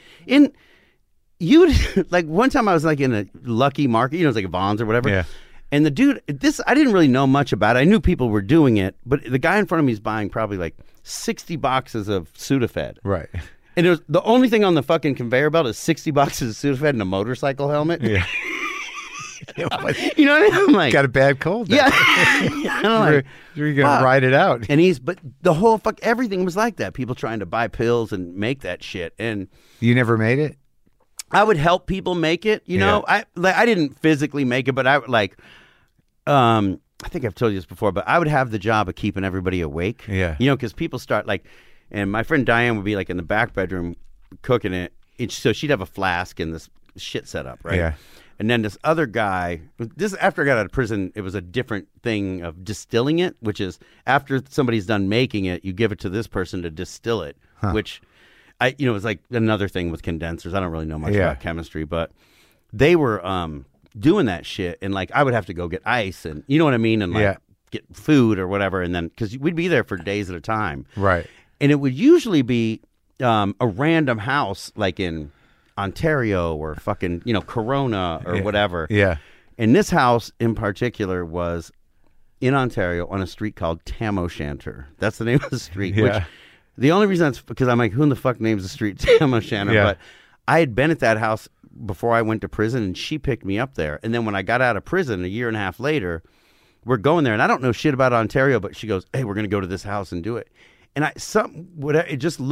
like one time I was like in a Lucky Market, you know, it's like a Vons or whatever. Yeah. And the dude, I didn't really know much about it. I knew people were doing it, but the guy in front of me is buying probably like 60 boxes of Sudafed. Right. And the only thing on the fucking conveyor belt is 60 boxes of Sudafed and a motorcycle helmet. Yeah. You know what I mean? I'm like, got a bad cold. Yeah. I'm like, you're going to ride it out. And but the whole everything was like that. People trying to buy pills and make that shit. And you never made it? I would help people make it, you know. I didn't physically make it, but I would I think I've told you this before, but I would have the job of keeping everybody awake. Yeah. You know, because people start and my friend Diane would be like in the back bedroom cooking it. So she'd have a flask and this shit set up, right? Yeah. And then this other guy, after I got out of prison, it was a different thing of distilling it, which is after somebody's done making it, you give it to this person to distill it, which it's like another thing with condensers. I don't really know much about chemistry, but they were doing that shit. And like, I would have to go get ice and you know what I mean? And like get food or whatever. And then, cause we'd be there for days at a time. Right. And it would usually be a random house like in Ontario or fucking, Corona or whatever. Yeah. And this house in particular was in Ontario on a street called Tam O'Shanter. That's the name of the street. Yeah. Which the only reason that's because I'm like, who in the fuck names the street Tam O'Shanter? Yeah. But I had been at that house before I went to prison and she picked me up there. And then when I got out of prison a year and a half later, we're going there and I don't know shit about Ontario, but she goes, hey, we're going to go to this house and do it. And it just looked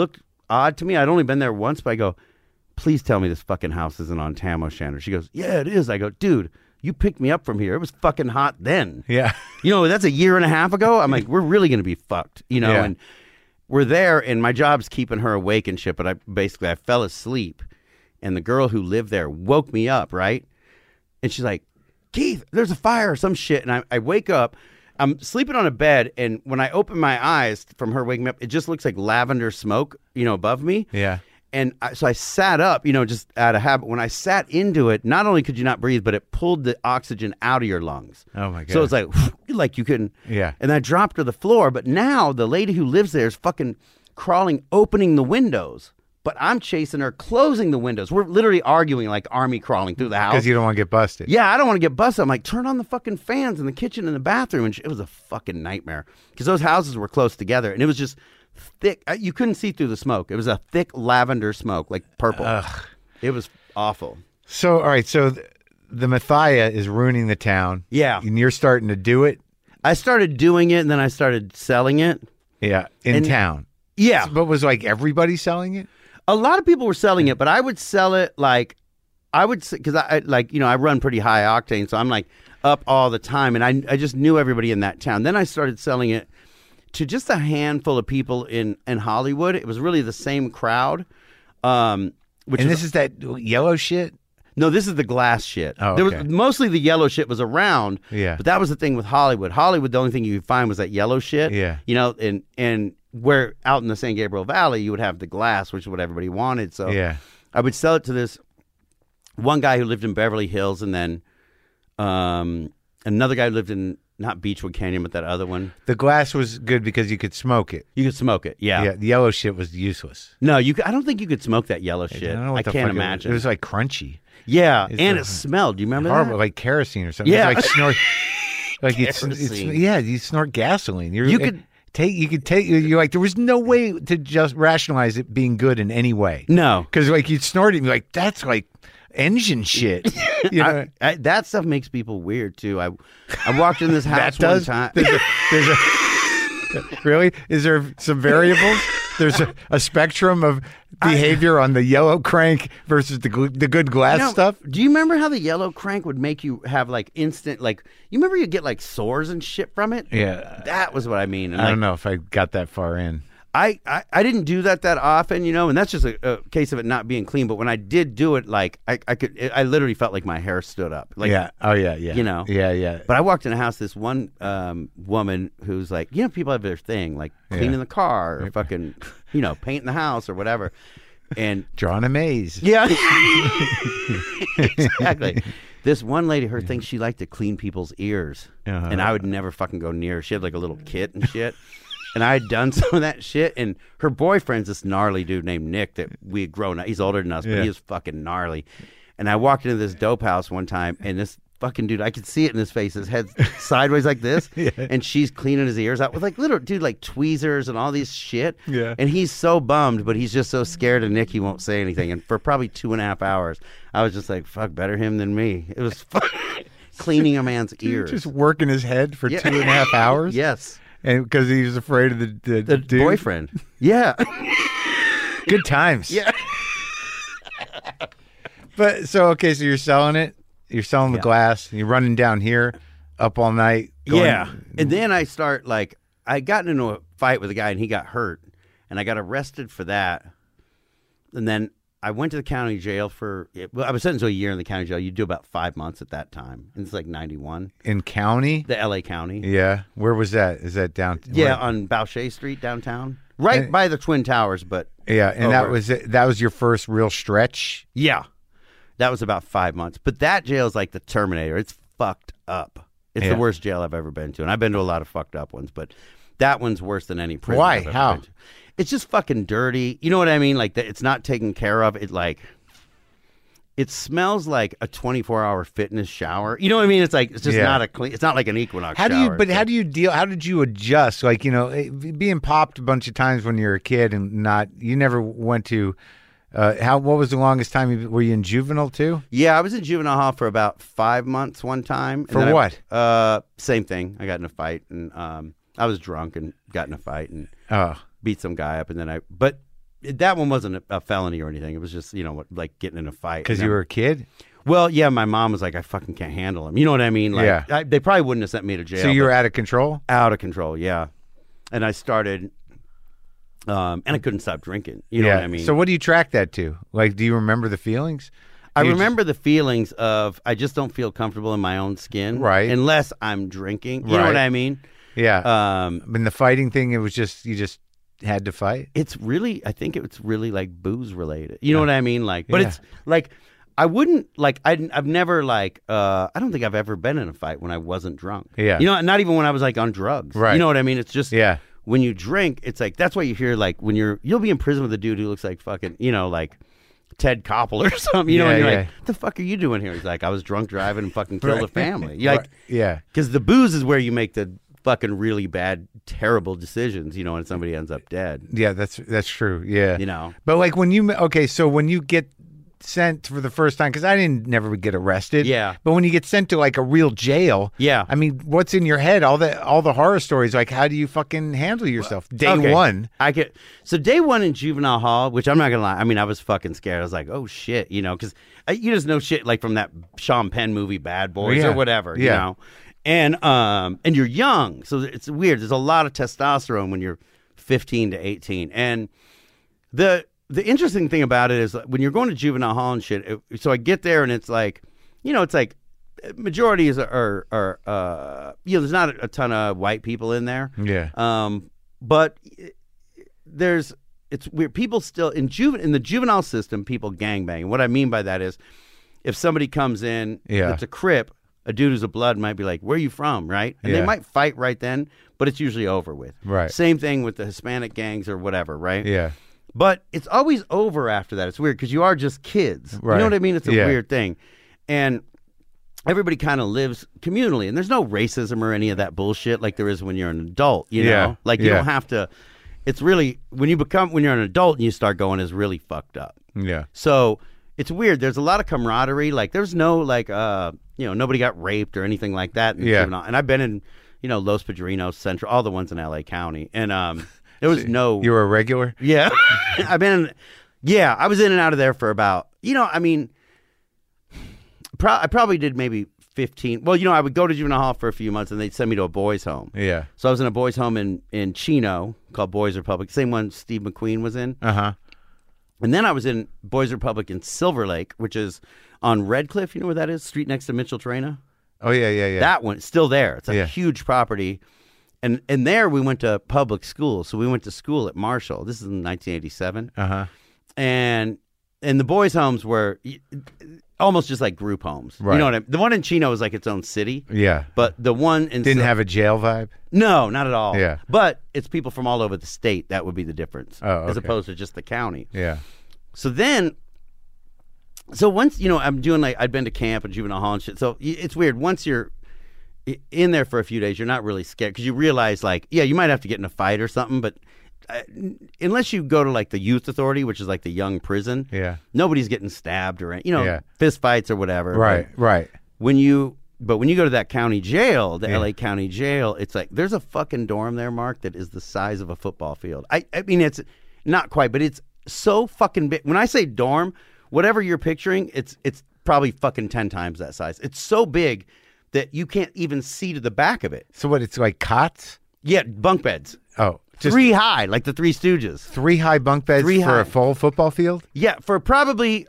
odd to me. I'd only been there once, but I go, please tell me this fucking house isn't on Tam O'Shanter. She goes, yeah, it is. I go, dude, you picked me up from here. It was fucking hot then. Yeah. That's a year and a half ago. I'm like, we're really going to be fucked, Yeah. And we're there, and my job's keeping her awake and shit, but I fell asleep, and the girl who lived there woke me up, right? And she's like, Keith, there's a fire or some shit. And I wake up. I'm sleeping on a bed, and when I open my eyes from her waking me up, it just looks like lavender smoke, above me. Yeah. And so I sat up, just out of habit. When I sat into it, not only could you not breathe, but it pulled the oxygen out of your lungs. Oh, my God. So it's like you couldn't. Yeah. And I dropped to the floor. But now the lady who lives there is fucking crawling, opening the windows. But I'm chasing her, closing the windows. We're literally arguing like army crawling through the house. Because you don't want to get busted. Yeah, I don't want to get busted. I'm like, turn on the fucking fans in the kitchen and the bathroom. And it was a fucking nightmare. Because those houses were close together. And it was just thick. You couldn't see through the smoke. It was a thick lavender smoke, like purple. Ugh. It was awful. So, all right. So the Mathia is ruining the town. Yeah. And you're starting to do it. I started doing it, and then I started selling it. Yeah. In town. Yeah. But was like everybody selling it? A lot of people were selling it, but I would sell it because I run pretty high octane, so I'm like up all the time, and I just knew everybody in that town. Then I started selling it to just a handful of people in Hollywood. It was really the same crowd. This is that yellow shit? No, this is the glass shit. Oh, There okay. was mostly the yellow shit was around. Yeah. But that was the thing with Hollywood. Hollywood, the only thing you could find was that yellow shit. Yeah. And where out in the San Gabriel Valley, you would have the glass, which is what everybody wanted. So Yeah. I would sell it to this one guy who lived in Beverly Hills, and then another guy who lived in not Beechwood Canyon, but that other one. The glass was good because you could smoke it. You could smoke it, yeah. Yeah. The yellow shit was useless. No, I don't think you could smoke that yellow shit. I don't know what the can't fuck imagine. It was like crunchy. Yeah, It's and a- it smelled. Do you remember Horrible, that? like kerosene or something. Yeah. It's like snort. Like Kerosene. you snort gasoline. You could You're like, there was no way to just rationalize it being good in any way. No. Because like you'd snort it and be like, that's like engine shit. You know? That stuff makes people weird too. I walked in this house That does. one time. There's a really? Is there some variables? There's a spectrum of behavior on the yellow crank versus the good glass stuff. Do you remember how the yellow crank would make you have like instant, like, you remember you get like sores and shit from it? Yeah. That was what I mean. And I don't know if I got that far in. I didn't do that often, and that's just a case of it not being clean. But when I did do it, like I literally felt like my hair stood up. Like, Yeah. Oh yeah. Yeah. But I walked in a house, this one woman who's like, people have their thing, like cleaning the car or fucking, painting the house or whatever. And Drawing a maze. yeah, exactly. This one lady, her thing, she liked to clean people's ears, and I would never fucking go near her. She had like a little kit and shit. And I had done some of that shit, and her boyfriend's this gnarly dude named Nick that we had grown up. He's older than us, but he was fucking gnarly. And I walked into this dope house one time, and this fucking dude, I could see it in his face, his head's sideways like this, and she's cleaning his ears out with like little dude, like tweezers and all these shit. Yeah. And he's so bummed, but he's just so scared of Nick, he won't say anything. And for probably 2.5 hours, I was just like, fuck, better him than me. It was fun. Cleaning a man's ears. Just working his head for 2.5 hours. Yes. And because he was afraid of the dude. Boyfriend. Yeah. Good times. Yeah. But so you're selling it. You're selling the glass. You're running down here, up all night. Yeah. And then I start I got into a fight with a guy and he got hurt, and I got arrested for that. And then I went to the county jail I was sentenced to a year in the county jail. You do about 5 months at that time. And it's like 91. In county? The LA County. Yeah. Where was that? Is that down? Yeah, on Boucher Street downtown. Right by the Twin Towers, but yeah, and that was your first real stretch? Yeah. That was about 5 months. But that jail is like the Terminator. It's fucked up. It's the worst jail I've ever been to. And I've been to a lot of fucked up ones, but that one's worse than any prison. Why? I've ever How? been to. It's just fucking dirty. You know what I mean? Like, it's not taken care of. It smells like a 24-hour fitness shower. You know what I mean? It's just not a clean. It's not like an Equinox shower. How do you deal? How did you adjust? Like, being popped a bunch of times when you were a kid and you never went to. What was the longest time? Were you in juvenile too? Yeah, I was in juvenile hall for about 5 months one time. For what? Same thing. I got in a fight, and I was drunk and got in a fight and beat some guy up, and then but that one wasn't a felony or anything. It was just, like getting in a fight. Because you were a kid? Well, yeah, my mom was like, I fucking can't handle him. You know what I mean? Like, yeah. They probably wouldn't have sent me to jail. So you were out of control? Out of control, yeah. And I started, and I couldn't stop drinking. You know what I mean? So what do you track that to? Like, do you remember the feelings? I remember the feelings of I just don't feel comfortable in my own skin. Right. Unless I'm drinking. You know what I mean? Yeah. In the fighting thing, it was just, you just had to fight? I think it's really like booze related. You know what I mean? Like, but it's like, I wouldn't, like, I've never, like, I don't think I've ever been in a fight when I wasn't drunk. Yeah. Not even when I was, like, on drugs. Right. You know what I mean? It's just, when you drink, it's like, that's why you hear, like, you'll be in prison with a dude who looks like fucking, like, Ted Koppel or something, and you're like, what the fuck are you doing here? He's like, I was drunk driving and fucking killed a family. You're like, because the booze is where you make the fucking really bad, terrible decisions, and somebody ends up dead. Yeah, that's true. Yeah. But like when you get sent for the first time, because I never get arrested. Yeah. But when you get sent to like a real jail, I mean, what's in your head? All the horror stories. Like, how do you fucking handle yourself? Day one. So day one in juvenile hall, which I'm not gonna lie. I mean, I was fucking scared. I was like, oh shit, because you just know shit like from that Sean Penn movie, Bad Boys or whatever. You know, and you're young, so it's weird. There's a lot of testosterone when you're 15 to 18, and the interesting thing about it is when you're going to juvenile hall and shit, so I get there and it's like, it's like majorities are there's not a ton of white people in there. Yeah. But it's weird. People still in the juvenile system, people gangbang. And what I mean by that is if somebody comes in, it's a Crip, a dude who's a blood might be like, where are you from? Right. And they might fight right then, but it's usually over with. Right. Same thing with the Hispanic gangs or whatever. Right. Yeah. But it's always over after that. It's weird because you are just kids. Right. You know what I mean? It's a weird thing. And everybody kind of lives communally. And there's no racism or any of that bullshit like there is when you're an adult, you know? Like, you don't have to. It's really, when you're an adult and you start going, is really fucked up. Yeah. So it's weird. There's a lot of camaraderie. Like, there's no, like, nobody got raped or anything like that. And I've been in, Los Padrinos, Central, all the ones in L.A. County. And, there was no... You were a regular? Yeah. I was in and out of there for about, I probably did maybe 15. Well, I would go to juvenile hall for a few months and they'd send me to a boys' home. Yeah. So I was in a boys' home in Chino called Boys Republic, same one Steve McQueen was in. Uh-huh. And then I was in Boys Republic in Silver Lake, which is on Red Cliff. You know where that is? Street next to Mitchell Traina. Oh, yeah. That one, it's still there. It's a huge property. And there we went to public school. So we went to school at Marshall. This is in 1987. Uh-huh. And the boys' homes were almost just like group homes. Right. You know what I mean? The one in Chino was like its own city. Yeah. But the one in... Didn't have a jail vibe? No, not at all. Yeah. But it's people from all over the state. That would be the difference. Oh, okay. As opposed to just the county. Yeah. So once, I'm doing like... I'd been to camp and juvenile hall and shit. So it's weird. Once you're in there for a few days, you're not really scared because you realize, like, you might have to get in a fight or something, but unless you go to like the youth authority, which is like the young prison, nobody's getting stabbed or fist fights or whatever. Right, right. When you go to that county jail, the LA County Jail, it's like there's a fucking dorm there, Mark, that is the size of a football field. I mean, it's not quite, but it's so fucking big. When I say dorm, whatever you're picturing, it's probably fucking 10 times that size. It's so big that you can't even see to the back of it. So what, it's like cots? Yeah, bunk beds. Oh. Just 3 high, like the Three Stooges. 3 high bunk beds for a full football field? Yeah, for probably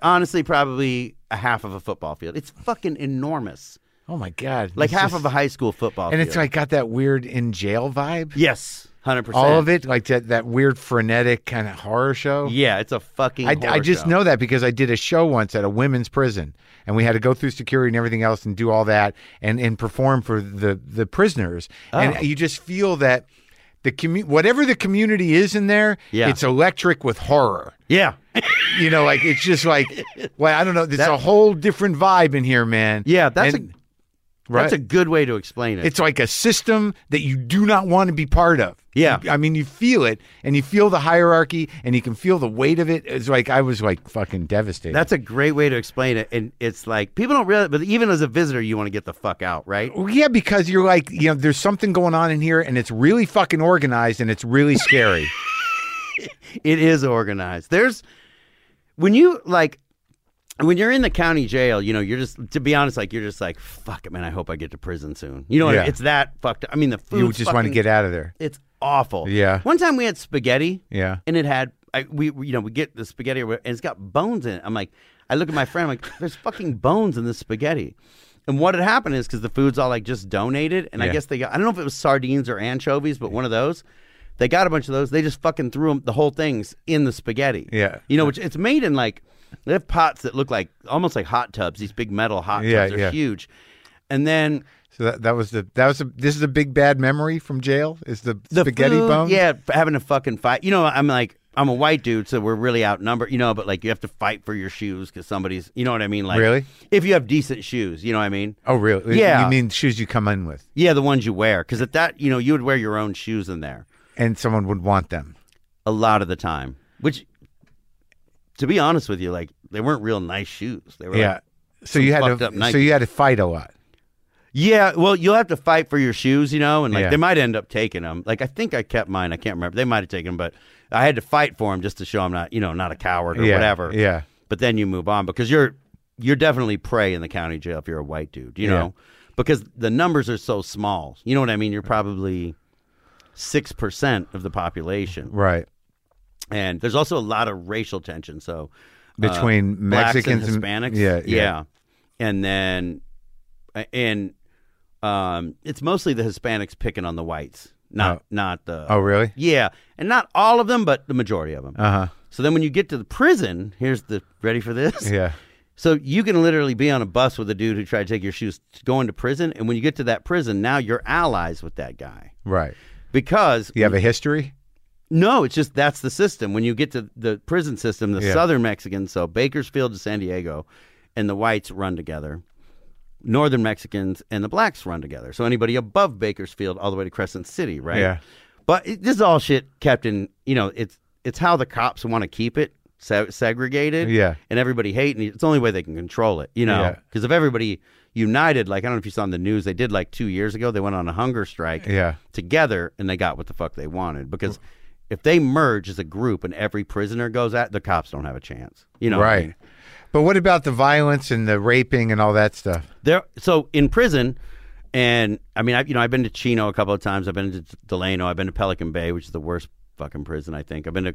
a half of a football field. It's fucking enormous. Oh, my God. Like half of a high school football field. And it's like got that weird in jail vibe? Yes. 100%. All of it, like that weird frenetic kind of horror show. Yeah, it's a fucking horror I just show. know that because I did a show once at a women's prison, and we had to go through security and everything else and do all that and perform for the prisoners. Oh. And you just feel that whatever the community is in there, it's electric with horror. Yeah. Like it's just like, well, I don't know. It's a whole different vibe in here, man. Yeah, that's a good way to explain it. It's like a system that you do not want to be part of. Yeah. I mean, you feel it, and you feel the hierarchy, and you can feel the weight of it. It's like, I was like fucking devastated. That's a great way to explain it. And it's like, people don't realize, but even as a visitor, you want to get the fuck out, right? Well, yeah, because you're like, there's something going on in here, and it's really fucking organized, and it's really scary. It is organized. When you're in the county jail, you're just, to be honest, you're just like, fuck it, man, I hope I get to prison soon. You know what I mean? It's that fucked up. I mean, the food. You just want to get out of there. It's awful. Yeah. One time we had spaghetti. Yeah. And it had, we get the spaghetti and it's got bones in it. I'm like, I look at my friend, I'm like, there's fucking bones in this spaghetti. And what had happened is because the food's all just donated, and I guess they got, I don't know if it was sardines or anchovies, but one of those. They got a bunch of those. They just fucking threw the whole things in the spaghetti. Yeah. Which it's made in they have pots that look almost like hot tubs. These big metal hot tubs. They're huge. And then. So this is a big bad memory from jail. Is the spaghetti food, bones? Yeah, having a fucking fight. I'm a white dude, so we're really outnumbered. But you have to fight for your shoes because somebody's. You know what I mean? Really? If you have decent shoes, you know what I mean? Oh, really? Yeah. You mean shoes you come in with? Yeah, the ones you wear. Because at that, you would wear your own shoes in there. And someone would want them. A lot of the time, which, to be honest with you, they weren't real nice shoes. They were so you had to fight a lot. Yeah, well, you'll have to fight for your shoes, and they might end up taking them. I think I kept mine. I can't remember. They might have taken them, but I had to fight for them just to show I'm not, not a coward or whatever. Yeah. But then you move on because you're definitely prey in the county jail if you're a white dude, you know, because the numbers are so small. You know what I mean? You're probably 6% of the population. Right. And there's also a lot of racial tension. So between Mexicans and Hispanics. Yeah. And then, it's mostly the Hispanics picking on the whites, not the. Oh, really? Yeah. And not all of them, but the majority of them. Uh-huh. So then when you get to the prison, ready for this? Yeah. So you can literally be on a bus with a dude who tried to take your shoes going to prison. And when you get to that prison, now you're allies with that guy. Right. Because. You have a history? No, it's just that's the system. When you get to the prison system, the Southern Mexicans, so Bakersfield to San Diego, and the whites run together. Northern Mexicans and the blacks run together. So anybody above Bakersfield all the way to Crescent City, right? Yeah. But this is all shit kept in, it's how the cops want to keep it segregated. Yeah. And everybody hating it. It's the only way they can control it, Because if everybody united, I don't know if you saw in the news, they did 2 years ago, they went on a hunger strike together and they got what the fuck they wanted. Because if they merge as a group and every prisoner goes at, the cops don't have a chance. Right. What I mean? But what about the violence and the raping and all that stuff? So in prison, and I mean, I've been to Chino a couple of times. I've been to Delano. I've been to Pelican Bay, which is the worst fucking prison, I think. I've been to.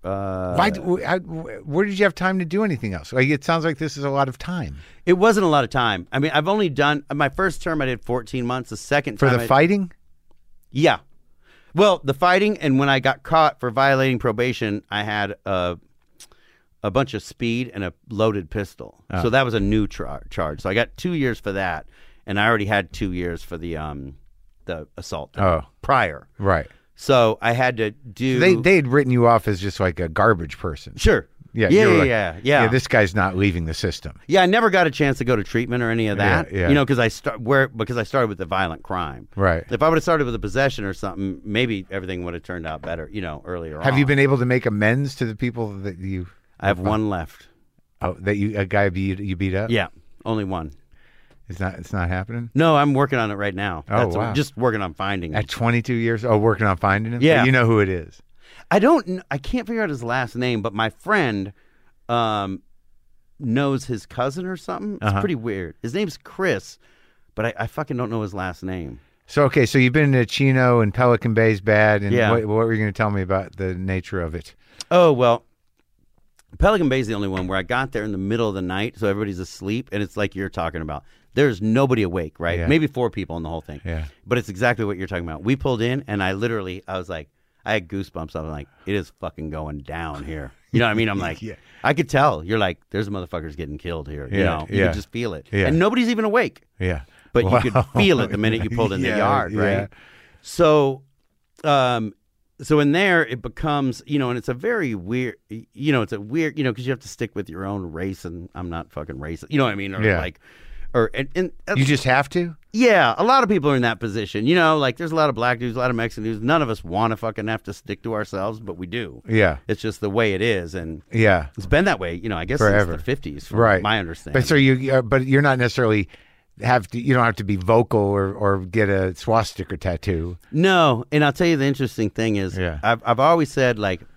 Where did you have time to do anything else? It sounds like this is a lot of time. It wasn't a lot of time. I mean, I've only done my first term. I did 14 months. The second time for the fighting. Yeah, well, the fighting, and when I got caught for violating probation, I had a bunch of speed and a loaded pistol. Oh. So that was a new charge. So I got 2 years for that, and I already had 2 years for the assault prior. Right. So I had to do. So they had written you off as just like a garbage person. Sure. Yeah. Yeah. This guy's not leaving the system. Yeah, I never got a chance to go to treatment or any of that. Yeah. Because I started with the violent crime. Right. If I would have started with a possession or something, maybe everything would have turned out better. Earlier. Have you been able to make amends to the people that you? I have one left. Oh, a guy you beat up? Yeah, only one. It's not happening? No, I'm working on it right now. Oh, wow. I'm just working on finding him. At 22 years? Oh, working on finding him? Yeah. But you know who it is. I can't figure out his last name, but my friend knows his cousin or something. It's pretty weird. His name's Chris, but I fucking don't know his last name. So you've been to Chino and Pelican Bay's bad, and what were you going to tell me about the nature of it? Oh, well, Pelican Bay is the only one where I got there in the middle of the night, so everybody's asleep, and it's like you're talking about. There's nobody awake, right? Yeah. Maybe 4 people in the whole thing. Yeah. But it's exactly what you're talking about. We pulled in, and I was like, I had goosebumps. I was like, it is fucking going down here. You know what I mean? I'm like, I could tell. You're like, there's motherfuckers getting killed here. You could just feel it. Yeah. And nobody's even awake. Yeah. But you could feel it the minute you pulled in the yard, right? Yeah. So in there, it becomes, and it's a very weird, it's a weird, because you have to stick with your own race, and I'm not fucking racist. You know what I mean? And you just have to? Yeah. A lot of people are in that position. There's a lot of black dudes, a lot of Mexican dudes. None of us want to fucking have to stick to ourselves, but we do. Yeah. It's just the way it is. And it's been that way, I guess forever. Since the 50s, from right. my understanding. But so you're not necessarily you don't have to be vocal or get a swastika tattoo. No. And I'll tell you the interesting thing is, I've always said,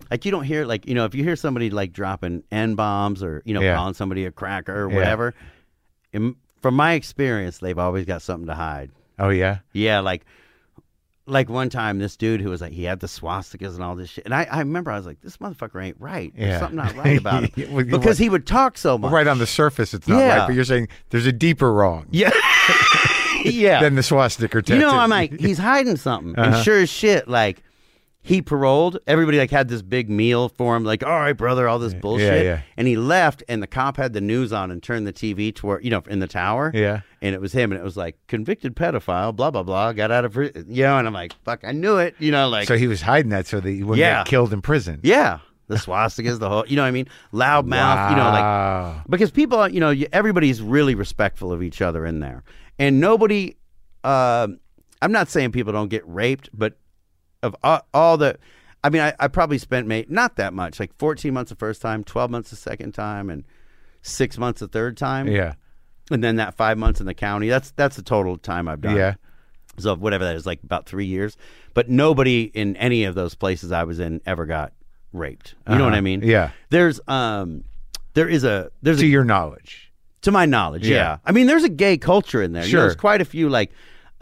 like you don't hear like if you hear somebody like dropping N-bombs or calling somebody a cracker or whatever. From my experience, they've always got something to hide. Oh yeah, yeah. Like one time, this dude who was like he had the swastikas and all this shit, and I remember I was like, this motherfucker ain't right. There's something not right about him because he would talk so much. Right on the surface, it's not right, but you're saying there's a deeper wrong. Yeah. Yeah. Than the swastika tattoo. I'm like, he's hiding something. And sure as shit, like, he paroled. Everybody, like, had this big meal for him. Like, all right, brother, all this bullshit. Yeah. And he left, and the cop had the news on and turned the TV toward, in the tower. Yeah. And it was him, and it was like, convicted pedophile, blah, blah, blah, got out of prison. And I'm like, fuck, I knew it. Like. So he was hiding that so that he wouldn't get killed in prison. Yeah. The swastikas, the whole, what I mean? Loud mouth, like, because people, everybody's really respectful of each other in there. And nobody, I'm not saying people don't get raped, but of all the, I mean, I probably spent not that much, like 14 months the first time, 12 months the second time, and 6 months the third time. Yeah. And then that 5 months in the county. That's the total time I've done. Yeah. So whatever that is, like about 3 years. But nobody in any of those places I was in ever got raped. You know what I mean? Yeah. There is to your knowledge. To my knowledge, yeah. I mean, there's a gay culture in there. Sure. There's quite a few like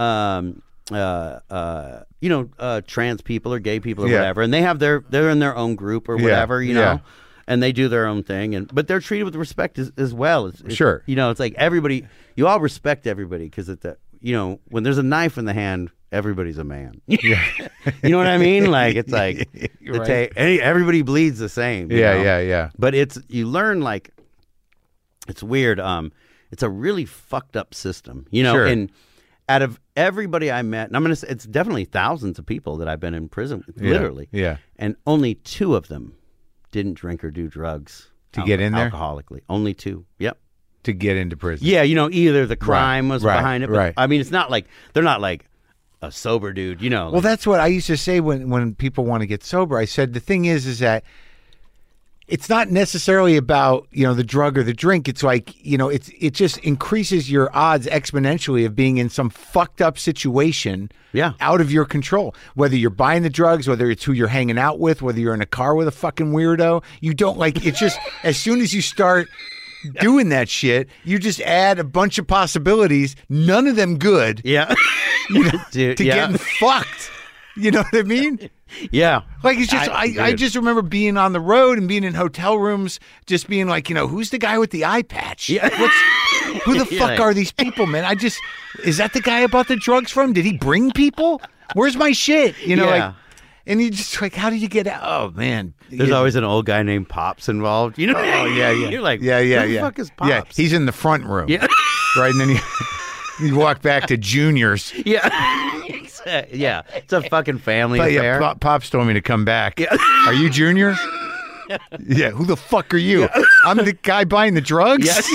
trans people or gay people or whatever, and they're in their own group or whatever, and they do their own thing, but they're treated with respect as well. It's, sure. It's like everybody, you all respect everybody because when there's a knife in the hand, everybody's a man. Yeah. You know what I mean? Like it's like right. Everybody bleeds the same. Yeah. But you learn like it's weird. It's a really fucked up system, Sure. And out of everybody I met, and I'm gonna say it's definitely thousands of people that I've been in prison with, literally. Yeah. And only 2 of them didn't drink or do drugs to get in there alcoholically. Only 2. Yep. To get into prison. Yeah, either the crime was behind it, but right. I mean, it's not like they're not like a sober dude, Well, that's what I used to say when people want to get sober. I said the thing is that it's not necessarily about the drug or the drink. It's like it just increases your odds exponentially of being in some fucked up situation, out of your control. Whether you're buying the drugs, whether it's who you're hanging out with, whether you're in a car with a fucking weirdo, you don't like. It's just as soon as you start doing that shit, you just add a bunch of possibilities, none of them good. Yeah, Dude, to getting fucked. You know what I mean? Yeah. Like it's just I just remember being on the road and being in hotel rooms, just being like, who's the guy with the eye patch? Yeah. Who the fuck are these people, man? Is that the guy I bought the drugs from? Did he bring people? Where's my shit? Like, and you just like, how did you get out? Oh man. There's always an old guy named Pops involved. Oh yeah. You're like, who the fuck is Pops? Yeah, he's in the front room. Yeah. Right, and then you walk back to juniors. Yeah. Yeah, it's a fucking family affair. Yeah, Pops told me to come back. Yeah. Are you Junior? Yeah, who the fuck are you? Yeah. I'm the guy buying the drugs? Yes.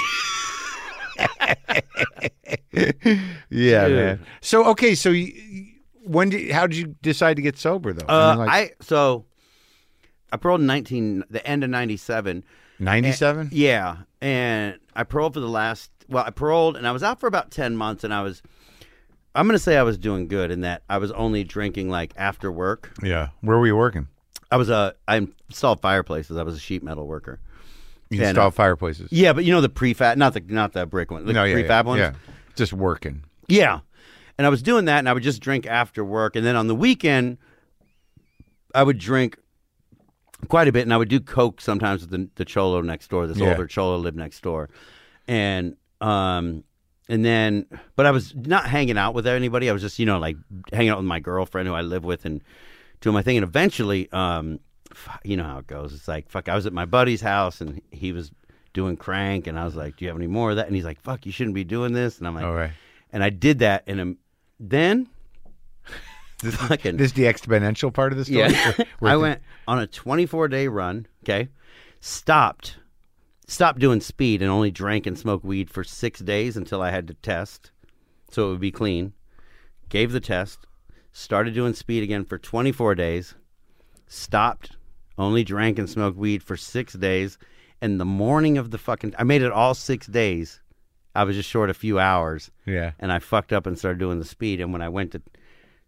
Yeah, dude. Man. So, okay, so how did you decide to get sober, though? I paroled in the end of 97. 97? Yeah, and I paroled for I paroled, and I was out for about 10 months, and I'm going to say I was doing good in that I was only drinking like after work. Yeah. Where were you working? I installed fireplaces. I was a sheet metal worker. You installed fireplaces? Yeah, but the prefab, not the brick one, the prefab ones. Yeah, just working. Yeah. And I was doing that, and I would just drink after work. And then on the weekend, I would drink quite a bit, and I would do coke sometimes with the cholo next door. This older cholo lived next door. And then, but I was not hanging out with anybody. I was just, like hanging out with my girlfriend who I live with and doing my thing. And eventually, you know how it goes. It's like, fuck, I was at my buddy's house and he was doing crank. And I was like, do you have any more of that? And he's like, fuck, you shouldn't be doing this. And I'm like, all right. And I did that. And then this is the exponential part of the story? Yeah. I went on a 24-day run. Okay. Stopped doing speed and only drank and smoked weed for 6 days until I had to test so it would be clean. Gave the test, started doing speed again for 24 days, stopped, only drank and smoked weed for 6 days, and the morning of I made it all 6 days. I was just short a few hours. Yeah. And I fucked up and started doing the speed, and when I went to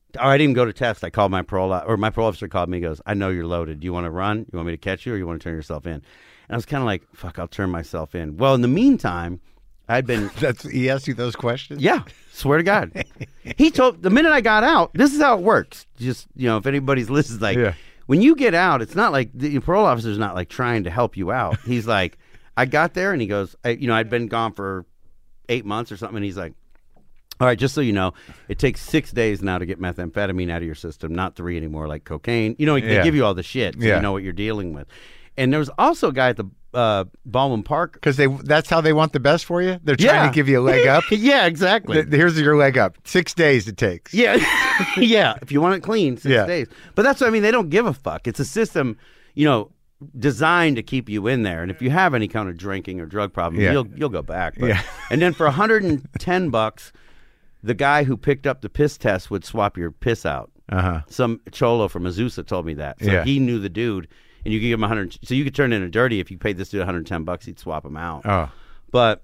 I didn't even go to test. I called my parole officer called me. He goes, I know you're loaded. Do you want to run? You want me to catch you, or you want to turn yourself in? And I was kind of like, fuck, I'll turn myself in. Well, in the meantime, I'd been. He asked you those questions? Yeah, swear to God. He told the minute I got out. This is how it works. Just if anybody's listening, like when you get out, it's not like the parole officer's not like trying to help you out. He's like, I got there, and he goes, I'd been gone for 8 months or something, and he's like, all right, just so you know, it takes 6 days now to get methamphetamine out of your system, not 3 anymore, like cocaine. They give you all the shit, so you know what you're dealing with. And there was also a guy at the Baldwin Park. Because that's how they want the best for you? They're trying to give you a leg up? Yeah, exactly. Here's your leg up. 6 days it takes. Yeah. Yeah, if you want it clean, 6 days. But that's what I mean. They don't give a fuck. It's a system, designed to keep you in there. And if you have any kind of drinking or drug problem, you'll go back. But, and then for $110, the guy who picked up the piss test would swap your piss out. Some cholo from Azusa told me that. So he knew the dude. And you could give him 100. So you could turn in a dirty. If you paid this dude $110, he'd swap him out. Oh, but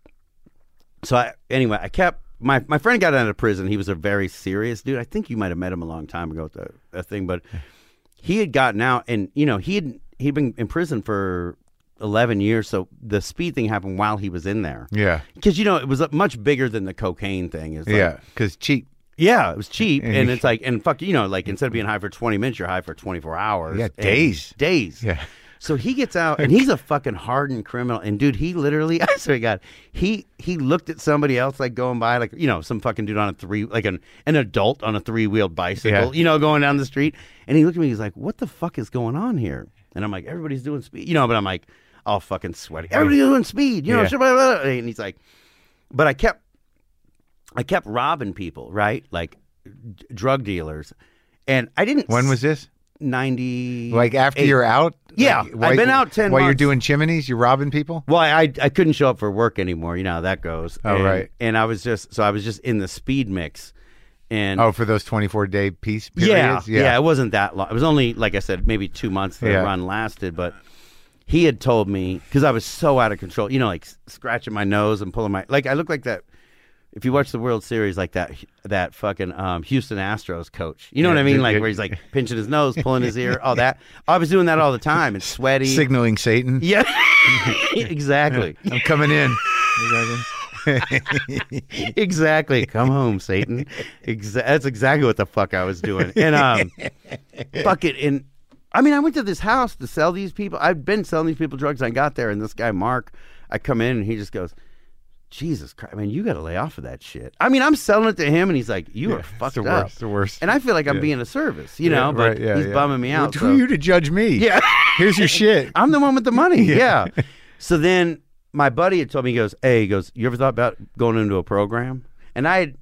so I kept my friend got out of prison. He was a very serious dude. I think you might have met him a long time ago at the thing, but he had gotten out, and he'd been in prison for 11 years. So the speed thing happened while he was in there. Yeah, because it was much bigger than the cocaine thing. It's because cheap. Yeah, it was cheap, and it's like, and fuck, like instead of being high for 20 minutes, you're high for 24 hours. Yeah, days. Yeah. So he gets out, and he's a fucking hardened criminal. And dude, he literally, I swear to God, he looked at somebody else like going by, like some fucking dude on an adult on a 3-wheeled bicycle, going down the street, and he looked at me, he's like, "What the fuck is going on here?" And I'm like, "Everybody's doing speed," but I'm like, all fucking sweaty. Everybody's doing speed, blah, blah, blah. And he's like, but I kept robbing people, right? Like drug dealers. And I didn't. When was this? 90. Like after you're out? Yeah. I've been out 10 months. While you're doing chimneys, you're robbing people? Well, I couldn't show up for work anymore. You know how that goes. Right. And I was just in the speed mix. And for those 24-day piece periods? Yeah. It wasn't that long. It was only, like I said, maybe 2 months the run lasted. But he had told me, because I was so out of control, like scratching my nose and pulling like I look like that. If you watch the World Series, like that fucking Houston Astros coach, you know what I mean? Like where he's like pinching his nose, pulling his ear, all that. I was doing that all the time and sweaty. Signaling Satan. Yeah, exactly. I'm coming in. Exactly. Come home, Satan. That's exactly what the fuck I was doing. And fuck it. And I mean, I went to this house to sell these people. I've been selling these people drugs. I got there, and this guy Mark, I come in, and he just goes, Jesus Christ, man, you got to lay off of that shit. I mean, I'm selling it to him, and he's like, you are fucked up. It's the worst. And I feel like I'm being a service, but he's bumming me out. Who are you to judge me? Yeah. Here's your shit. I'm the one with the money. Yeah. So then my buddy had told me, he goes, you ever thought about going into a program? And I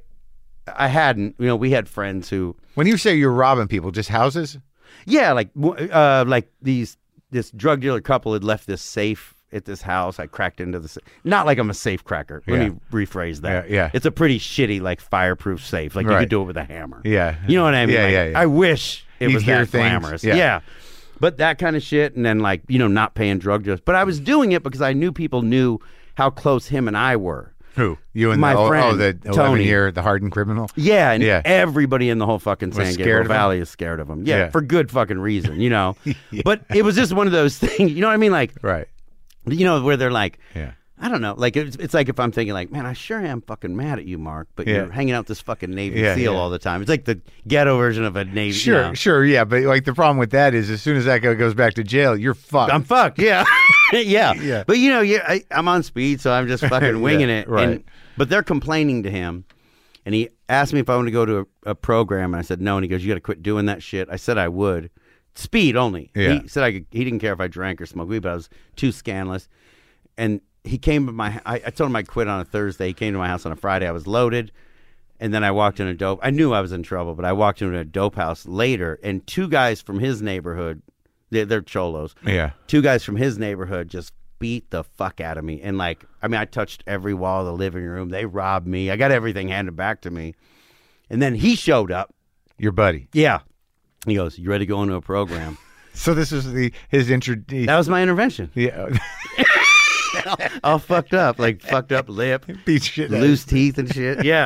hadn't. We had friends who. When you say you're robbing people, just houses? Yeah, like this drug dealer couple had left this safe at this house. I cracked into the safe. Not like I'm a safe cracker. Let me rephrase that. Yeah. It's a pretty shitty, like, fireproof safe. Like, you could do it with a hammer. Yeah. You know what I mean? Yeah. I wish it was that glamorous. Yeah. Yeah. But that kind of shit, and then, like, not paying drug dealers. But I was doing it because I knew people knew how close him and I were. Who? You and my friend, the Tony. 11-year, the hardened criminal? Yeah, and everybody in the whole fucking San Gabriel scared Valley is scared of him. Yeah, for good fucking reason, But it was just one of those things, you know what I mean? Like, right. Where they're like, I don't know, like it's like if I'm thinking like, man, I sure am fucking mad at you, Mark, but you're hanging out with this fucking Navy SEAL all the time. It's like the ghetto version of a Navy. Sure, yeah, but like the problem with that is as soon as that guy goes back to jail, you're fucked. I'm fucked. Yeah, yeah. But I'm on speed, so I'm just fucking winging it. Right. But they're complaining to him, and he asked me if I wanted to go to a program, and I said no, and he goes, you got to quit doing that shit. I said I would. Speed only. Yeah. He said he didn't care if I drank or smoked weed, but I was too scandalous. And he came to I told him I'd quit on a Thursday. He came to my house on a Friday. I was loaded. And then I walked in a dope. I knew I was in trouble, but I walked into a dope house later, and 2 guys from his neighborhood, they're cholos. Yeah. 2 guys from his neighborhood just beat the fuck out of me. And I touched every wall of the living room. They robbed me. I got everything handed back to me. And then he showed up. Your buddy. Yeah. He goes, you ready to go into a program? So this is his introduction. That was my intervention. Yeah. All fucked up, like fucked up lip, beat shit, loose teeth and shit. Yeah.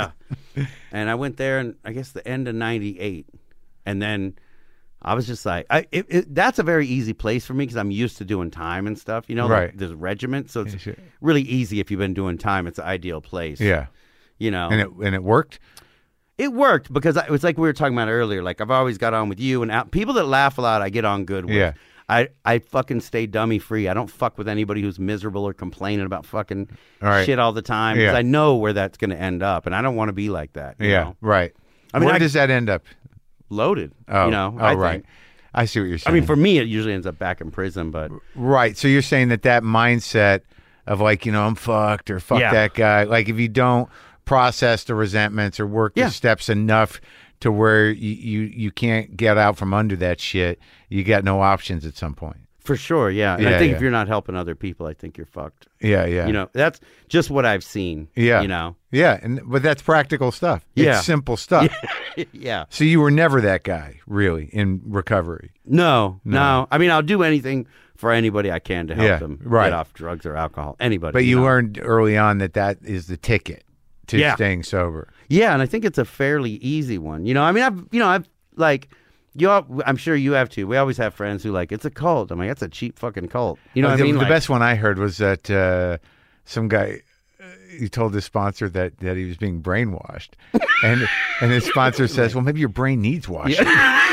And I went there, and I guess the end of '98, and then I was just like, that's a very easy place for me because I'm used to doing time and stuff. You know, right? Like, there's regiment, so it's really easy if you've been doing time. It's an ideal place. Yeah, you know, and it worked. It worked because it was like we were talking about earlier. Like I've always got on with you and people that laugh a lot. I get on good with. Yeah. I fucking stay dummy free. I don't fuck with anybody who's miserable or complaining about fucking shit all the time. Because I know where that's going to end up, and I don't want to be like that. You know? Right. I mean, where does that end up? Loaded. Oh, you know. Right. Think. I see what you're saying. I mean, for me, it usually ends up back in prison, but right. So you're saying that mindset of like, you know, I'm fucked or fuck that guy. Like if you don't process the resentments or work the steps enough to where you can't get out from under that shit, you got no options at some point. For sure, yeah. And I think if you're not helping other people, I think you're fucked. Yeah, yeah. You know, that's just what I've seen. Yeah. You know? Yeah, but that's practical stuff. It's simple stuff. Yeah. So you were never that guy, really, in recovery? No. I mean, I'll do anything for anybody I can to help them get off drugs or alcohol. Anybody. But you learned early on that is the ticket to staying sober. Yeah, and I think it's a fairly easy one. You know, I mean, I've like, I'm sure you have too. We always have friends who like, it's a cult. I'm like, that's a cheap fucking cult. You know what I mean? The best one I heard was that some guy, he told his sponsor that he was being brainwashed. And his sponsor says, well, maybe your brain needs washing.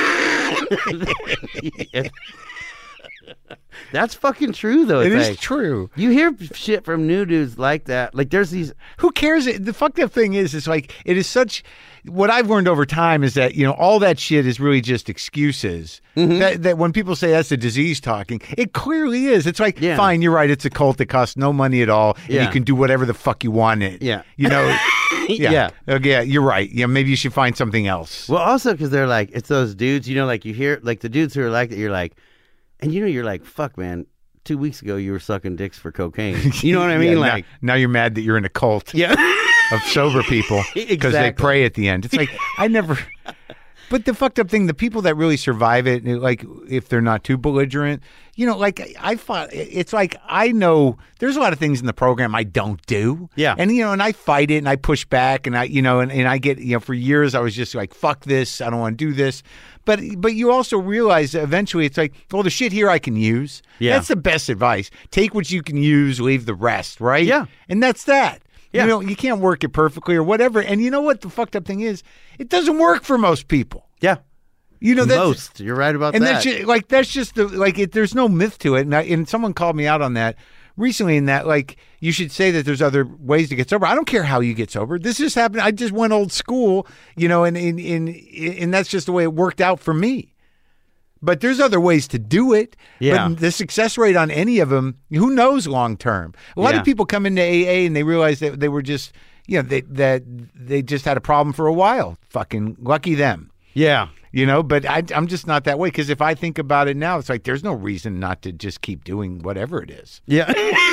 That's fucking true, though. It is true. You hear shit from new dudes like that. Like, there's these... Who cares? The fucked up thing is, it's like, it is such... What I've learned over time is that, you know, all that shit is really just excuses. Mm-hmm. That when people say that's a disease talking, it clearly is. It's like, fine, you're right, it's a cult that costs no money at all, and you can do whatever the fuck you want in it. Yeah. You know? Yeah, you're right. Yeah, maybe you should find something else. Well, also, because they're like, it's those dudes, you know, like you hear, like the dudes who are like that, you're like, and you know, you're like, fuck, man, 2 weeks ago you were sucking dicks for cocaine. You know what I mean? Like now you're mad that you're in a cult of sober people because they pray at the end. It's like, I never... But the fucked up thing, the people that really survive it, like if they're not too belligerent, you know, like I thought, it's like I know there's a lot of things in the program I don't do. Yeah. And, you know, and I fight it and I push back and I, you know, and I get, you know, for years I was just like, fuck this, I don't want to do this. But you also realize that eventually it's like, well, the shit here I can use. Yeah. That's the best advice. Take what you can use, leave the rest, right? Yeah. And that's that. Yeah. You know, you can't work it perfectly or whatever. And you know what the fucked up thing is? It doesn't work for most people. Yeah. You know, most. You're right about that. And that's just the, like, there's no myth to it. And someone called me out on that recently in that, like, you should say that there's other ways to get sober. I don't care how you get sober. This just happened. I just went old school, you know, and that's just the way it worked out for me. But there's other ways to do it. Yeah. But the success rate on any of them, who knows long term? A lot of people come into AA and they realize that they were just, you know, that they just had a problem for a while. Fucking lucky them. Yeah. You know, but I'm just not that way. Because if I think about it now, it's like there's no reason not to just keep doing whatever it is. Yeah.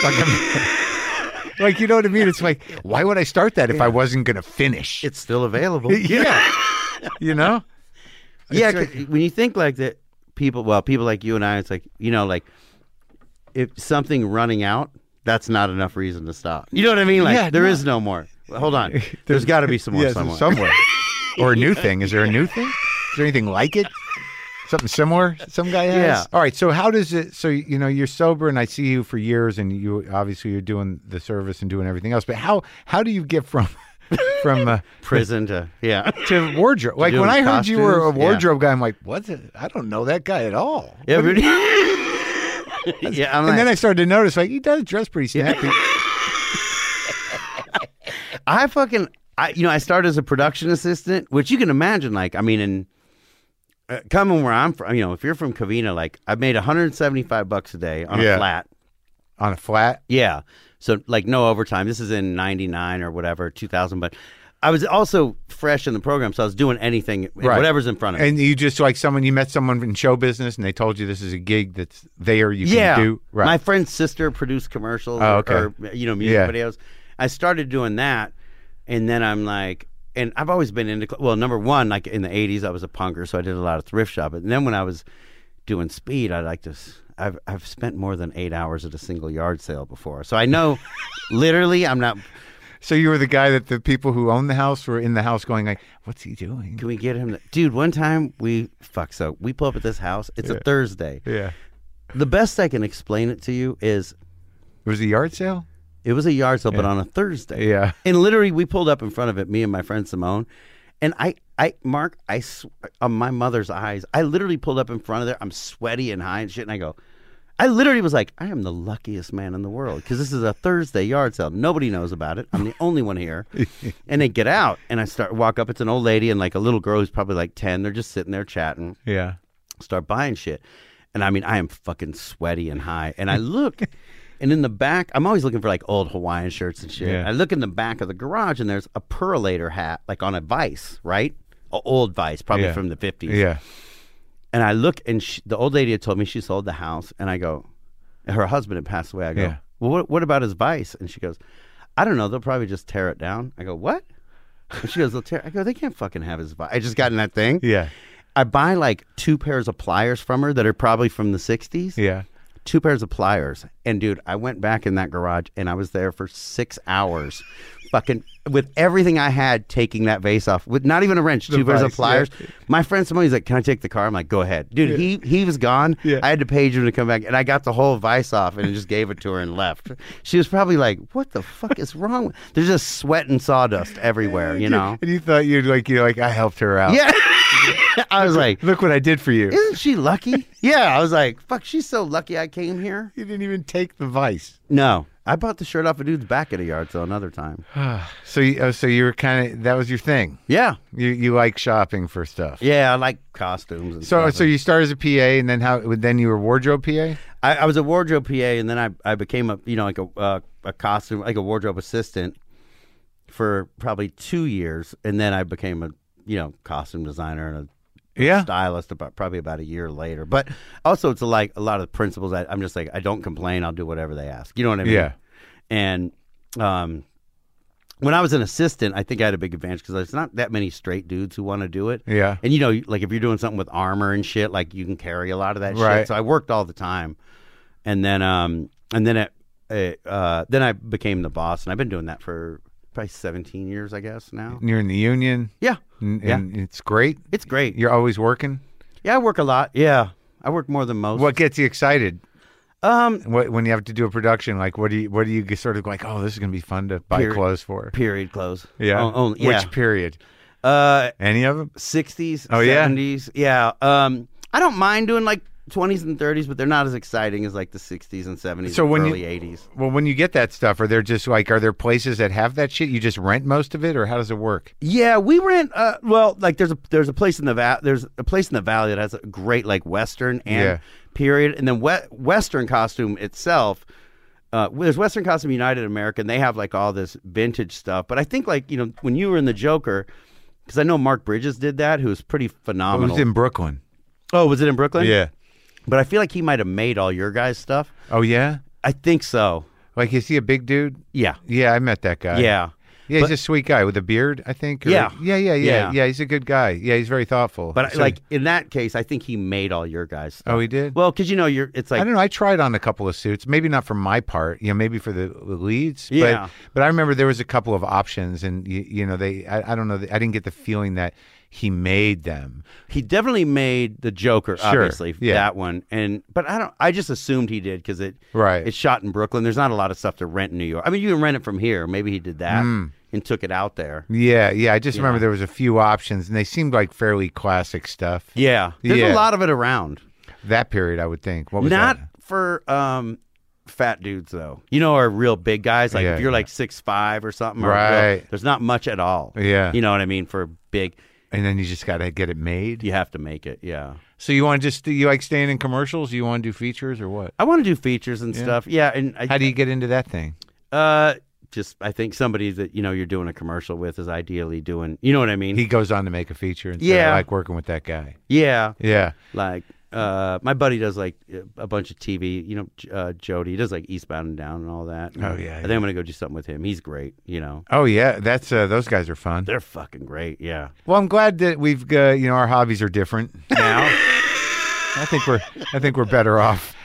Like, you know what I mean? It's like, why would I start that if I wasn't going to finish? It's still available. Yeah. You know? Yeah, like, when you think like that, people like you and I, it's like, you know, like if something running out, that's not enough reason to stop. You know what I mean? Like there is no more. Hold on. There's got to be some more somewhere. Or a new thing. Is there a new thing? Is there anything like it? Something similar some guy has? Yeah. All right, so how does it, so, you know, you're sober and I see you for years and you obviously you're doing the service and doing everything else, but how do you get from prison to wardrobe? Like when I heard costumes, you were a wardrobe guy, I'm like, what? I don't know that guy at all. Yeah, and then I started to notice, like, he does dress pretty snappy. I started as a production assistant, which you can imagine, like, I mean, coming where I'm from, you know, if you're from Covina, like, I made $175 a day on a flat. On a flat? Yeah. So, like, no overtime. This is in 99 or whatever, 2000. But I was also fresh in the program, so I was doing anything, whatever's in front of me. And you just, like, you met someone in show business, and they told you this is a gig that's there you can do? Right. My friend's sister produced commercials or, you know, music videos. I started doing that, and then I'm like, and I've always been into, well, number one, like in the 80s, I was a punker, so I did a lot of thrift shopping. And then when I was doing speed, I like to... I've spent more than 8 hours at a single yard sale before, so I know. Literally, I'm not. So you were the guy that the people who own the house were in the house going like, what's he doing? Can we get him? Dude, one time we pull up at this house. It's a Thursday. Yeah. The best I can explain it to you is It was a yard sale? it was a yard sale, but on a Thursday. Yeah. And literally we pulled up in front of it, me and my friend Simone. And Mark, on my mother's eyes, I literally pulled up in front of there. I'm sweaty and high and shit. And I literally was like, I am the luckiest man in the world because this is a Thursday yard sale. Nobody knows about it. I'm the only one here. And they get out and I walk up. It's an old lady and like a little girl who's probably like 10. They're just sitting there chatting. Yeah. Start buying shit. And I mean, I am fucking sweaty and high. And I look, and in the back, I'm always looking for like old Hawaiian shirts and shit. Yeah. I look in the back of the garage and there's a perolator hat, like on a vise, right? An old vise, probably from the 50s. Yeah. And I look, and the old lady had told me she sold the house. And I go, her husband had passed away. I go, well, what about his vise? And she goes, I don't know. They'll probably just tear it down. I go, what? And she goes, they'll tear. I go, they can't fucking have his vise. I just got in that thing. Yeah. I buy like 2 pairs of pliers from her that are probably from the 60s. Yeah. 2 pairs of pliers. And dude, I went back in that garage and I was there for 6 hours fucking with everything I had taking that vase off with not even a wrench, 2 pairs of pliers. Yeah. My friend Simone, he's like, can I take the car? I'm like, go ahead. Dude, he was gone. Yeah. I had to page him to come back and I got the whole vise off and just gave it to her and left. She was probably like, what the fuck is wrong? There's just sweat and sawdust everywhere, you know? And you thought you're like, I helped her out. Yeah. I was like, look what I did for you. Isn't she lucky? Yeah. I was like, fuck, she's so lucky I came here. You didn't even take the vice. No. I bought the shirt off a dude's back at a yard sale another time. So you were kind of, that was your thing. Yeah. You like shopping for stuff. Yeah, I like costumes and stuff. So you started as a PA and then you were wardrobe PA? I was a wardrobe PA and then I became a costume, like a wardrobe assistant for probably 2 years. And then I became a, costume designer and a stylist probably about a year later. But also it's like a lot of the principles. I'm just like, I don't complain. I'll do whatever they ask. You know what I mean? Yeah. And when I was an assistant, I think I had a big advantage because there's not that many straight dudes who want to do it. Yeah. And like if you're doing something with armor and shit, like you can carry a lot of that shit. So I worked all the time. And then then I became the boss, and I've been doing that for probably 17 years, I guess, now. You're in the union? Yeah. And it's great? It's great. You're always working? Yeah, I work a lot. Yeah. I work more than most. What gets you excited? When you have to do a production, like what do you sort of like, oh, this is going to be fun to buy clothes for? Period clothes. Yeah? Yeah. Which period? Any of them? 60s, oh, 70s. Yeah. I don't mind doing like 20s and 30s, but they're not as exciting as like the 60s and 70s and early 80s. Well, when you get that stuff, are there places that have that shit? You just rent most of it, or how does it work? Yeah, we rent. There's a place in the valley that has a great like Western and period, and then Western costume itself. There's Western Costume United America, and they have like all this vintage stuff. But I think like when you were in the Joker, because I know Mark Bridges did that, who was pretty phenomenal. It was in Brooklyn. Oh, was it in Brooklyn? Yeah. But I feel like he might have made all your guys' stuff. Oh, yeah? I think so. Like, is he a big dude? Yeah. Yeah, I met that guy. Yeah. Yeah, he's a sweet guy with a beard, I think. Yeah, he's a good guy. Yeah, he's very thoughtful. But like in that case, I think he made all your guys' stuff. Oh, he did? Well, because it's like, I don't know. I tried on a couple of suits, maybe not for my part, maybe for the leads. Yeah. But I remember there was a couple of options, and I don't know. I didn't get the feeling that he made them. He definitely made the Joker, obviously, that one. But I just assumed he did because it's shot in Brooklyn. There's not a lot of stuff to rent in New York. I mean, you can rent it from here. Maybe he did that and took it out there. Yeah. I just remember there was a few options, and they seemed like fairly classic stuff. Yeah. There's a lot of it around. That period, I would think. What was not that? For fat dudes, though. Are real big guys. Like if you're like 6'5" or something. Right. There's not much at all. Yeah. You know what I mean? For big. And then you just got to get it made? You have to make it, yeah. So you want to you like staying in commercials? You want to do features or what? I want to do features and stuff, yeah. And how do you get into that thing? Just I think somebody that, you're doing a commercial with is ideally doing, you know what I mean? He goes on to make a feature and I like working with that guy. Yeah. Yeah. Like, my buddy does like a bunch of TV, Jody, he does like Eastbound and Down and all that. Oh, yeah. I think I'm going to go do something with him. He's great, Oh, yeah. That's those guys are fun. They're fucking great, yeah. Well, I'm glad that we've, our hobbies are different now. I think we're better off.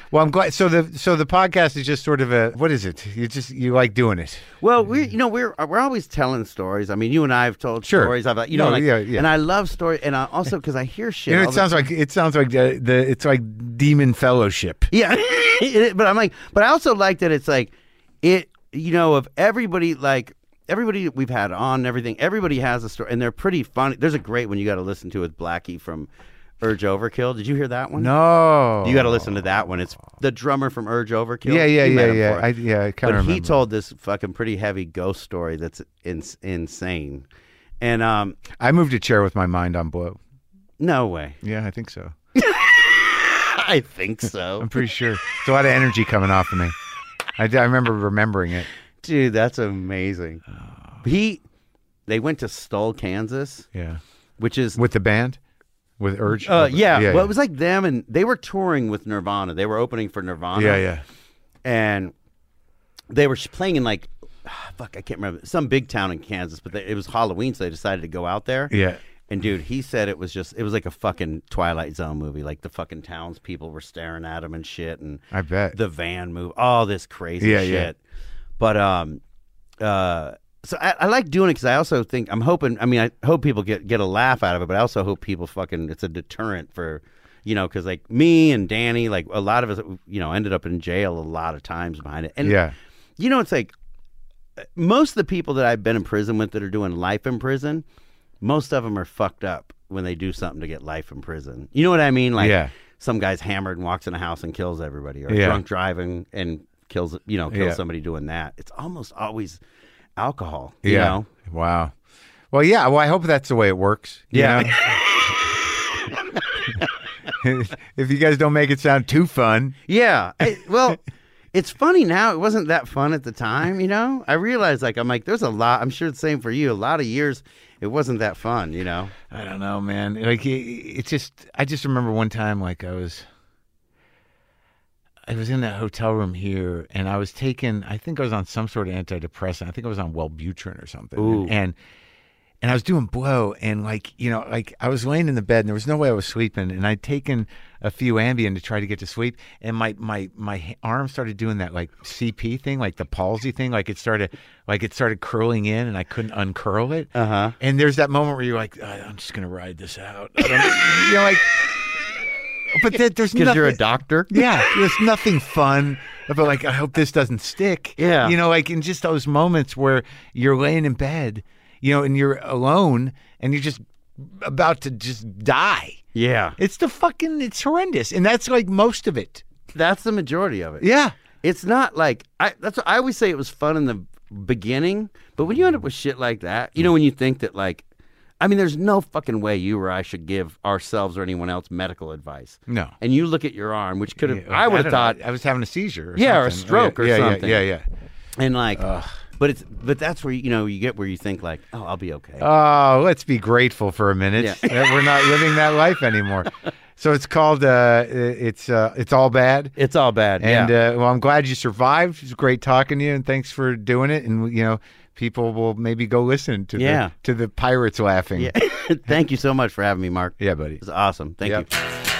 Well, I'm glad. So the podcast is just sort of a, what is it? You like doing it. Well, we're always telling stories. I mean, you and I have told stories about, and I love stories, and I also because I hear shit. It sounds like it's like Demon Fellowship. Yeah, but I'm like, but I also like that it's like it. Of everybody we've had on, everybody has a story, and they're pretty funny. There's a great one you got to listen to with Blackie from Urge Overkill. Did you hear that one? No. You got to listen to that one. It's the drummer from Urge Overkill. Yeah. I kind of remember. He told this fucking pretty heavy ghost story that's insane. And I moved a chair with my mind on blow. No way. Yeah, I think so. I think so. I'm pretty sure. There's a lot of energy coming off of me. I remember remembering it. Dude, that's amazing. They went to Stoll, Kansas. Yeah. Which is with the band? With Urge? Yeah. Well, it was like them, and they were touring with Nirvana. They were opening for Nirvana. Yeah. And they were playing in I can't remember, some big town in Kansas, but it was Halloween, so they decided to go out there. Yeah. And dude, he said it was like a fucking Twilight Zone movie. Like the fucking townspeople were staring at him and shit. And I bet the van moved, all this crazy shit. Yeah. But so I like doing it because I also think I hope people get a laugh out of it, but I also hope people it's a deterrent for, because like me and Danny, like a lot of us, ended up in jail a lot of times behind it. And it's like most of the people that I've been in prison with that are doing life in prison, most of them are fucked up when they do something to get life in prison. You know what I mean? Like some guy's hammered and walks in a house and kills everybody, or drunk driving and kills somebody doing that. It's almost always alcohol, you know? Wow. Well, yeah. Well, I hope that's the way it works. Yeah. If you guys don't make it sound too fun. Yeah. Well, it's funny now. It wasn't that fun at the time, I realized, there's a lot. I'm sure it's the same for you. A lot of years, it wasn't that fun, I don't know, man. Like, I just remember one time, like, I was in that hotel room here, and I think I was on some sort of antidepressant. I think I was on Wellbutrin or something. Ooh. And I was doing blow, and I was laying in the bed, and there was no way I was sleeping, and I'd taken a few Ambien to try to get to sleep, and my arm started doing that like CP thing, like the palsy thing, like it started curling in, and I couldn't uncurl it. Uh-huh. And there's that moment where you're like, I'm just gonna ride this out. I don't, but there's because you're a doctor. Yeah, there's nothing fun about I hope this doesn't stick. Yeah, in just those moments where you're laying in bed, and you're alone, and you're just about to just die. Yeah, it's horrendous, and that's like most of it. That's the majority of it. Yeah, it's not like that's what I always say. It was fun in the beginning, but when you end up with shit like that, when you think that there's no fucking way you or I should give ourselves or anyone else medical advice. No. And you look at your arm, which could have, I would have thought I was having a seizure. Or a stroke or something. Yeah. And but that's where you get where you think oh, I'll be okay. Oh, let's be grateful for a minute that we're not living that life anymore. So it's called it's all bad. It's all bad. And well, I'm glad you survived. It was great talking to you, and thanks for doing it. And people will maybe go listen to the pirates laughing. Yeah. Thank you so much for having me, Mark. Yeah, buddy. It was awesome. Thank you.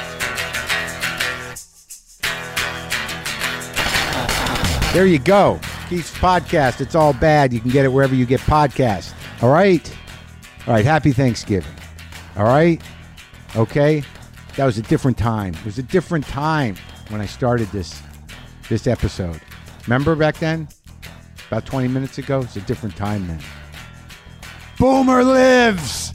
There you go. Keith's podcast. It's all bad. You can get it wherever you get podcasts. All right. Happy Thanksgiving. All right. Okay. That was a different time. It was a different time when I started this episode. Remember back then? About 20 minutes ago? It's a different time then. Boomer lives!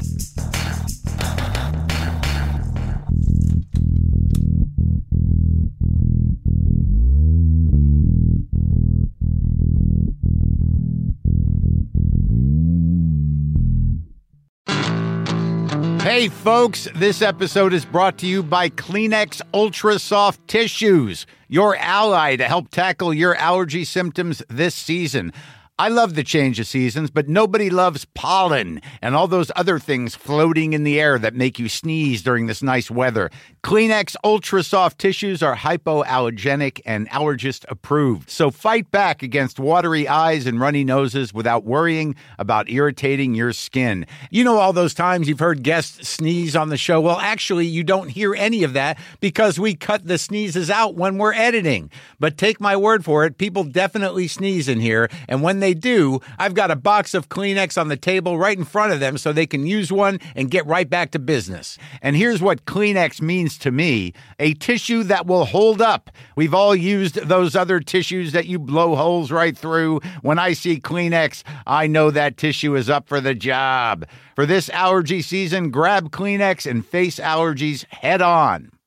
Hey folks, this episode is brought to you by Kleenex Ultra Soft Tissues, your ally to help tackle your allergy symptoms this season. I love the change of seasons, but nobody loves pollen and all those other things floating in the air that make you sneeze during this nice weather. Kleenex Ultra Soft Tissues are hypoallergenic and allergist approved. So fight back against watery eyes and runny noses without worrying about irritating your skin. You know all those times you've heard guests sneeze on the show? Well, actually, you don't hear any of that because we cut the sneezes out when we're editing. But take my word for it, people definitely sneeze in here, and when they do, I've got a box of Kleenex on the table right in front of them so they can use one and get right back to business. And here's what Kleenex means to me: a tissue that will hold up. We've all used those other tissues that you blow holes right through. When I see Kleenex, I know that tissue is up for the job. For this allergy season, grab Kleenex and face allergies head on.